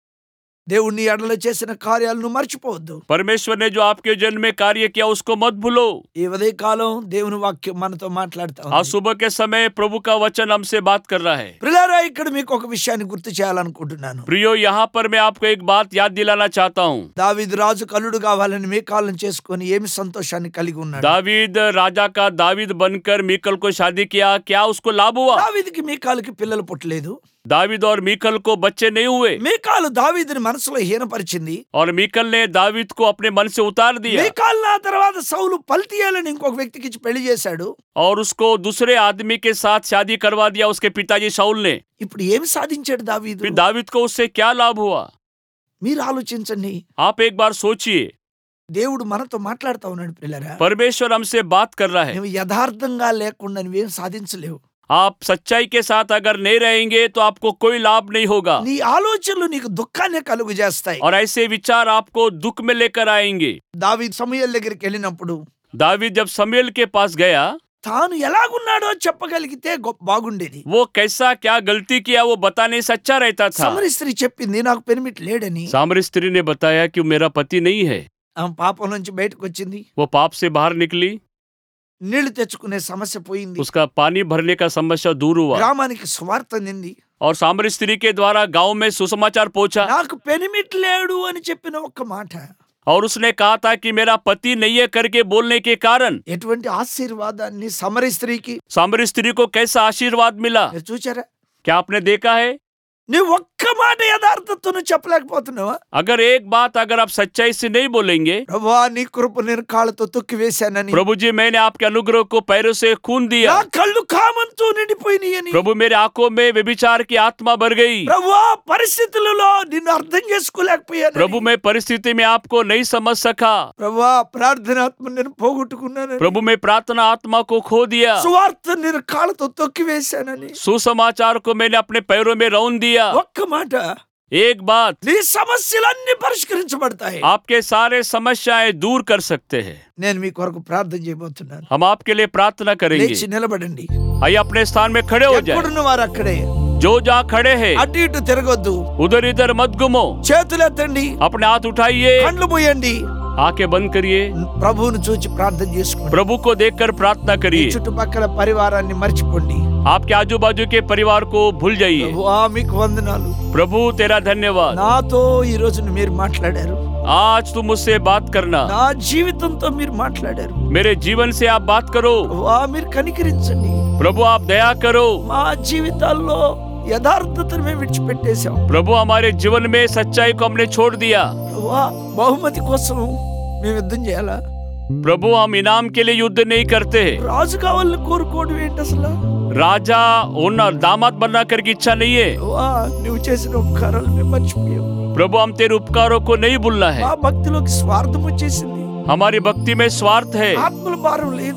దేవుని ఎడల చేసిన కార్యాలను మర్చిపోవద్దు. परमेश्वर ने जो आपके जन्म में कार्य किया उसको मत भूलो. ఈ ఉదయ కాలం దేవుని వాక్యం మనతో మాట్లాడుతా ఉంది. आज सुबह के समय प्रभु का वचन हमसे बात कर रहा है. ప్రియులారా, ఇక్కడ మీకు ఒక విషయాన్ని గుర్తు చేయాలనుకుంటున్నాను. प्रियो, यहाँ पर मैं आपको एक बात याद दिलाना चाहता हूँ. దావీదు రాజు కల్లుడు కావాలని మీకాలను చేసుకొని ఏమి సంతోషాన్ని కలిగి ఉన్నాడు. दावीद राजा का दावीद बनकर मीकल को शादी किया, क्या उसको लाभ हुआ? దావీదుకి మీకాలుకి పిల్లలు పుట్టలేదు. दावीद और मीकल को बच्चे नहीं हुए. మీకాలు దావీదుని మనసులో హీనపరిచింది. और मीकल ने दावीद को अपने मन से उतार दिया. మీకాలు నా తర్వాత సౌలు పల్తియేలని ఇంకొక వ్యక్తికి ఇచ్చి పెళ్లి చేశాడు. और उसको दूसरे आदमी के साथ शादी करवा दिया उसके पिताजी शाऊल ने. ఇప్పుడు ఏమి సాధించాడు దావీదు? फिर दावीद को उससे क्या लाभ हुआ? మీరు ఆలోచించండి. आप एक बार सोचिए. దేవుడు మనతో మాట్లాడుతూ ఉన్నాడు. పిల్లరా, परमेश्वर हमसे बात कर रहा है. నువ్వు యథార్థంగా లేకుండా నువ్వేం సాధించలేవు. आप सच्चाई के साथ अगर नहीं रहेंगे तो आपको कोई लाभ नहीं होगा. నీ ఆలోచనలు నీకు దుఃఖాన్ని కలుగు చేస్తాయి. और ऐसे विचार आपको दुख में लेकर आएंगे. దావీదు సమూయేలు దగ్గరికి వెళ్ళినప్పుడు दावीद जब शमूएल के पास गया, తాను ఎలాగున్నాడో చెప్పగలిగితే బాగుండేది. वो कैसा क्या गलती किया वो बताने से अच्छा रहता था. సమరీ స్త్రీ చెప్పింది నాకు పెనిమిటి లేడని. सामरी स्त्री ने बताया कि मेरा पति नहीं है. ఆమె పాపం నుంచి బయటకు వచ్చింది. वो पाप से बाहर निकली. నీళ్లు తెచ్చుకునే సమస్య పోయింది. उसका पानी भरने का समस्या दूर हुआ. గ్రామానికి సువార్త అందింది. और सामरी स्त्री के द्वारा गांव में सुसमाचार पहुंचा. నాకు పెనిమిటి లేడు అని చెప్పిన ఒక్క మాట और उसने कहा था कि मेरा पति नहीं है करके बोलने के कारण ఎటువంటి ఆశీర్వాదాన్ని సమరీ స్త్రీకి सामरी स्त्री को कैसा आशीर्वाद मिला. మీరు చూచారా? क्या आपने देखा है? నువ్వు ఒక్క మాట యథార్థతను చెప్పలేకపోతున్నావా? अगर एक बात अगर आप सच्चाई से नहीं बोलेंगे, ప్రభువా నీ కృప నేను కాళ్ళతో తొక్కి వేశానని, प्रभु जी मैंने आपके अनुग्रह को पैरों से खून నా दिया, కళ్ళు కామంతో నిండిపోయినాయని, प्रभु मेरे आंखों में व्यभिचार की आत्मा भर गई, ప్రభువా పరిస్థితులలో నిన్ను అర్థం చేసుకోలేకపోయాను, प्रभु मैं परिस्थिति में आपको नहीं समझ सका, ప్రభువా ప్రార్థనాత్మ నేను పోగొట్టుకున్నాను, प्रभु मैं प्रार्थना आत्मा को खो दिया, సువార్త నేను కాళ్ళతో తొక్కి వేశానని. सुसमाचार को मैंने अपने पैरों में रौंद दिया. ఒక్క మాట, एक बात, నీ సమస్యలన్నీ పరిష్కరించబడతాయి. आपके सारे समस्याएं दूर कर सकते हैं. నేను మీ కొరకు ప్రార్థన చేయబోతున్నాను. हम आपके लिए प्रार्थना करेंगे. లేచి నిలబడండి. आइए अपने स्थान में खड़े हो जाए. ఎక్కడున్న వారు అక్కడే, जो जहाँ खड़े हैं అటు ఇటు తిరగొద్దు. उधर इधर मत घूमो. చేతులు ఎత్తండి, अपने हाथ उठाइए, కళ్ళు మూయండి. आंखें बंद करिए, ప్రభువును చూచి ప్రార్థన చేసుకోండి. प्रभु को देखकर प्रार्थना ఈ करिए. చుట్టుపక్కల పరివారాన్ని మర్చిపోండి. आपके आजू बाजू के परिवार को भूल जाइए. ప్రభువా మీకు వందనాలు. प्रभु तेरा धन्यवाद. నాతో ఈ రోజు మీరు మాట్లాడారు. आज तुम मुझसे बात करना, నా జీవితంతో మీరు మాట్లాడారు. मेरे जीवन से आप बात करो. ప్రభువా మీరు కనికరించండి. प्रभु आप दया करो. మా జీవితాల్లో యథార్థతను మేము విడిచిపెట్టేశాం. प्रभु हमारे जीवन में सच्चाई को हमने छोड़ दिया. ప్రభువా బహుమతి కోసం మేము యుద్ధం చేయాలా? प्रभु हम इनाम के लिए युद्ध नहीं करते. రాజు కావాలని కోరుకోవడం ఏంటి అసలు? राजा होना दामाद बनना करके इच्छा नहीं है. ప్రభువా నువ్వు చేసిన ఉపకారాలు మేము మర్చిపోయాం. प्रभु हम तेरे उपकारों को नहीं भूलना है. మా భక్తిలోకి స్వార్థం వచ్చేసింది. हमारी भक्ति में स्वार्थ है. ఆత్మల భారం లేదు.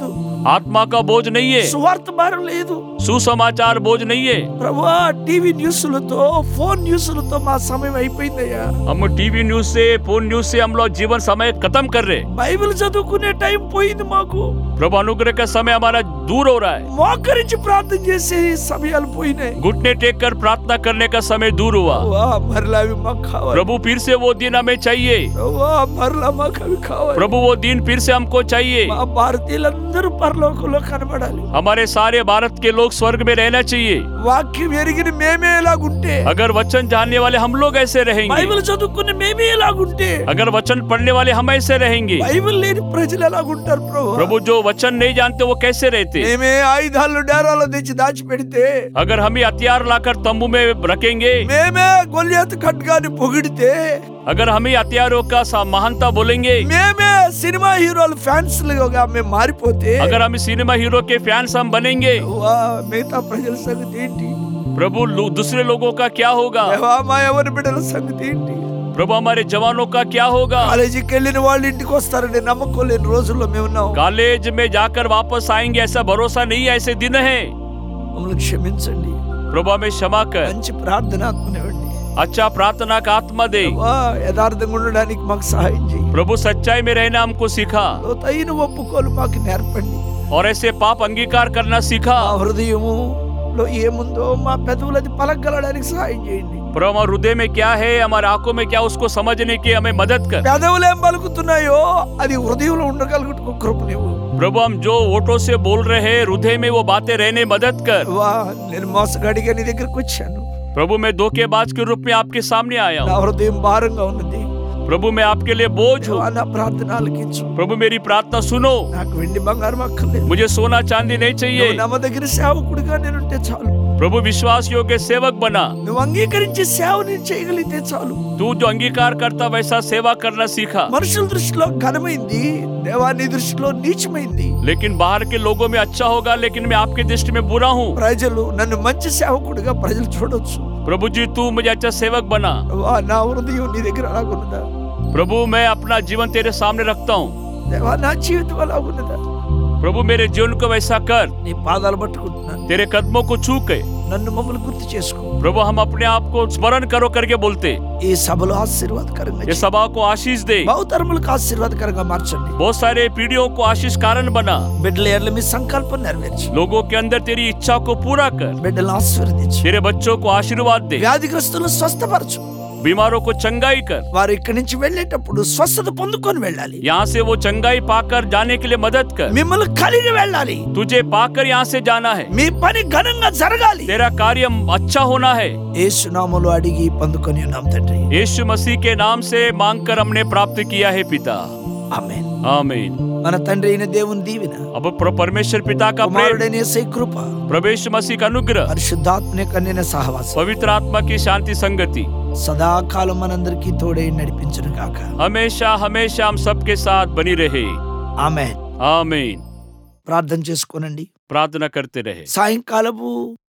आत्मा का बोझ नहीं है, సువార్త భారం లేదు. सुसमाचार बोझ नहीं है। ప్రభువా టీవీ న్యూస్లతో ఫోన్ న్యూస్లతో మా సమయం అయిపోయిందయ్యా. हम टीवी न्यूज से, फोन न्यूज से हम लोग जीवन समय खत्म कर रहे। బైబిల్ చదువుకునే టైం పోయింది మాకు. प्रभु अनुग्रह का समय हमारा दूर हो रहा है। మోకరించి ప్రార్థన చేసే సమయాలు పోయినాయి. घुटने टेक कर प्रार्थना करने का समय दूर हुआ। మరలా అవి మాకు కావాలి. प्रभु फिर से वो दिन हमें चाहिए। మరలా మాకు అవి కావాలి. प्रभु वो दिन फिर से हमको चाहिए। మా భారతీయులందరూ పరలోకంలో కనబడాలి. हमारे सारे भारत के लोग स्वर्ग में रहना चाहिए। వాక్యం ఎరిగిన మేమే ఎలాగుంటే, अगर वचन जानने वाले हम लोग ऐसे रहेंगे, బైబిల్ చదువుకున్న మేమే ఎలాగుంటే, अगर वचन पढ़ने वाले हम ऐसे रहेंगे, బైబిల్ లేని ప్రజలు ఎలాగుంటారు ప్రభు? प्रभु जो वचन नहीं जानते वो कैसे रहते? మేమే ఆయుధాలు డేరాలో తెచ్చి దాచిపెడితే, अगर हम ही हथियार लाकर तंबू में रखेंगे, మేమే గొల్యాతు ఖడ్గాని పొగిడితే, अगर हम ही हथियारों का महानता बोलेंगे, మేమే సినిమా హీరోల ఫ్యాన్స్ లుగా మేము మారిపోతే, अगर हम सिनेमा हीरो के फैंस हम बनेंगे, మిగతా ప్రజల సంగతి ఏంటి? प्रभु दूसरे लोगों का क्या होगा? మా ఎవరి బిడ్డల సంగతి ఏంటి? प्रभु हमारे जवानों का क्या होगा? కాలేజీకి వెళ్ళిన వాళ్ళు ఇంటికి వస్తారని నమ్మకం లేని రోజుల్లో మేము ఉన్నాం. कॉलेज में जाकर वापस आएंगे ऐसा भरोसा नहीं है, ऐसे दिन है। మమ్మల్ని క్షమించండి. प्रभु हमें क्षमा कर, మంచి ప్రార్థన ఆత్మనివ్వండి. अच्छा प्रार्थना का आत्मा दे। యథార్థంగా ఉండడానికి మాకు సహాయం చేయి. प्रभु सच्चाई में रहना हमको सिखा, లోతైన ఒప్పుకోలు మాకు నేర్పండి. और ऐसे पाप अंगीकार करना सिखा। మా హృదయములో ఏముందో మా పెదవులది పలకగలడానికి సహాయం చేయండి. प्रभु हमारे हृदय में क्या है, हमारे आंखों में क्या, उसको समझने की हमें मदद कर। పెదవులు ఏం పలుకుతున్నాయో అది హృదయంలో ఉండగలుగుటకు కృపనివ్వు. प्रभु हम जो ओटो से बोल रहे हैं, हृदय में वो बातें रहने मदद कर। నేను మోసగాడిగా నీ దగ్గరకు వచ్చాను. प्रभु मैं धोखेबाज के रूप में आपके सामने आया నా हूँ। హృదయం భారంగా ఉన్నది. प्रभु मैं आपके लिए बोझ हूँ। నా ప్రార్థన ఆలకించు. प्रभु मेरी प्रार्थना सुनो। నాకు వెండి బంగారం అక్కర్లేదు. मुझे सोना चांदी नहीं चाहिए। నువ్వు నా దగ్గర సేవకుడిగా నేనుంటే చాలు. प्रभु विश्वास योग्य सेवक बना। నువ్వు అంగీకరించి సేవ నేను చేయగలిగితే చాలు. तू जो अंगीकार करता वैसा सेवा करना सीखा। మనుషుల దృష్టిలో ఘనమైంది, దేవా నీ దృష్టిలో నీచమైంది. लेकिन बाहर के लोगों में अच्छा होगा, लेकिन मैं आपके दृष्टि में बुरा हूँ। ప్రజలు నన్ను మంచి సేవకుడిగా ప్రజలు చూడొచ్చు. प्रभु जी तू मुझे अच्छा सेवक बना। నా హృదయం నీ దగ్గర అలాగున్నదా? प्रभु मैं अपना जीवन तेरे सामने रखता हूँ। దేవా నా జీవితం అలాగున్నదా? प्रभु मेरे जीवन को वैसा कर। నీ పాదాలు పట్టుకుంటున్నాను. तेरे कदमों को छू के నన్ను మమ్మల్ని గుర్తు చేసుకో. प्रभु हम अपने आप को स्मरण करो करके बोलते। ఈ సభలో ఆశీర్వాదకరంగా ये सभा को आशीष दे। బహుతరములకు ఆశీర్వాదకరంగా మార్చండి. बहुत सारे पीढ़ियों को आशीष कारण बना। బిడ్డల ఎడల మీ సంకల్పం నెరవేర్చి लोगों के अंदर तेरी इच्छा को पूरा कर। బిడ్డలను ఆశీర్వదించి तेरे बच्चों को आशीर्वाद दे। వ్యాధిగ్రస్తులను స్వస్థపరచు. बीमारों को चंगाई कर। వారు ఇక్కడి నుంచి వెళ్ళేటప్పుడు స్వస్థత పొందుకొని వెళ్ళాలి. यहाँ से वो चंगाई पाकर जाने के लिए मदद कर। మిమ్మల్ని కలిగి వెళ్ళాలి. तुझे पाकर यहाँ से जाना है। మీ పని ఘనంగా జరగాలి. तेरा कार्य अच्छा होना है। యేసు నామములో అడిగి పొందుకొని ఉన్నాం తండ్రి. यीशु मसीह के नाम से मांगकर हमने प्राप्त किया है पिता। ఆమేన్. आमीन। మన తండ్రి అయిన దేవుని దీవెన, अब परमेश्वर पिता का प्रेम, కుమారుడైన యేసయ్య కృప, प्रभु यीशु मसीह का अनुग्रह, పరిశుద్ధాత్మ కన్యన సహవాసం पवित्र आत्मा की शांति संगति సదాకాలం మనందరికీ తోడై నడిపించును గాక. हमेशा हमेशा हम सबके साथ बनी रहे। ఆమేన్. आमीन। ప్రార్థన చేసుకోనండి. प्रार्थना करते रहे। సాయంకాలపు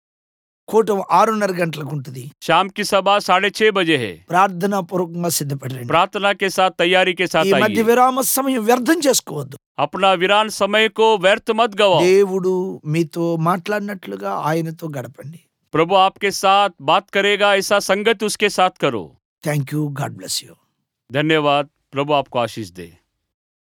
కూటం 6:30 గంటలకు ఉంటుంది. शाम की सभा 6:30 बजे है। ప్రార్థనా పూర్వకంగా సిద్ధపడండి. प्रार्थना के साथ तैयारी के ఈ साथ మధ్య आइए। విరామ సమయం వ్యర్థం చేసుకోవద్దు. अपना विराम समय को व्यर्थ मत गवाओ। దేవుడు మీతో మాట్లాడినట్లుగా ఆయనతో గడపండి. प्रभु आपके साथ बात करेगा, ऐसा संगत उसके साथ करो। Thank you. God bless you. धन्यवाद। प्रभु आपको आशीष दे।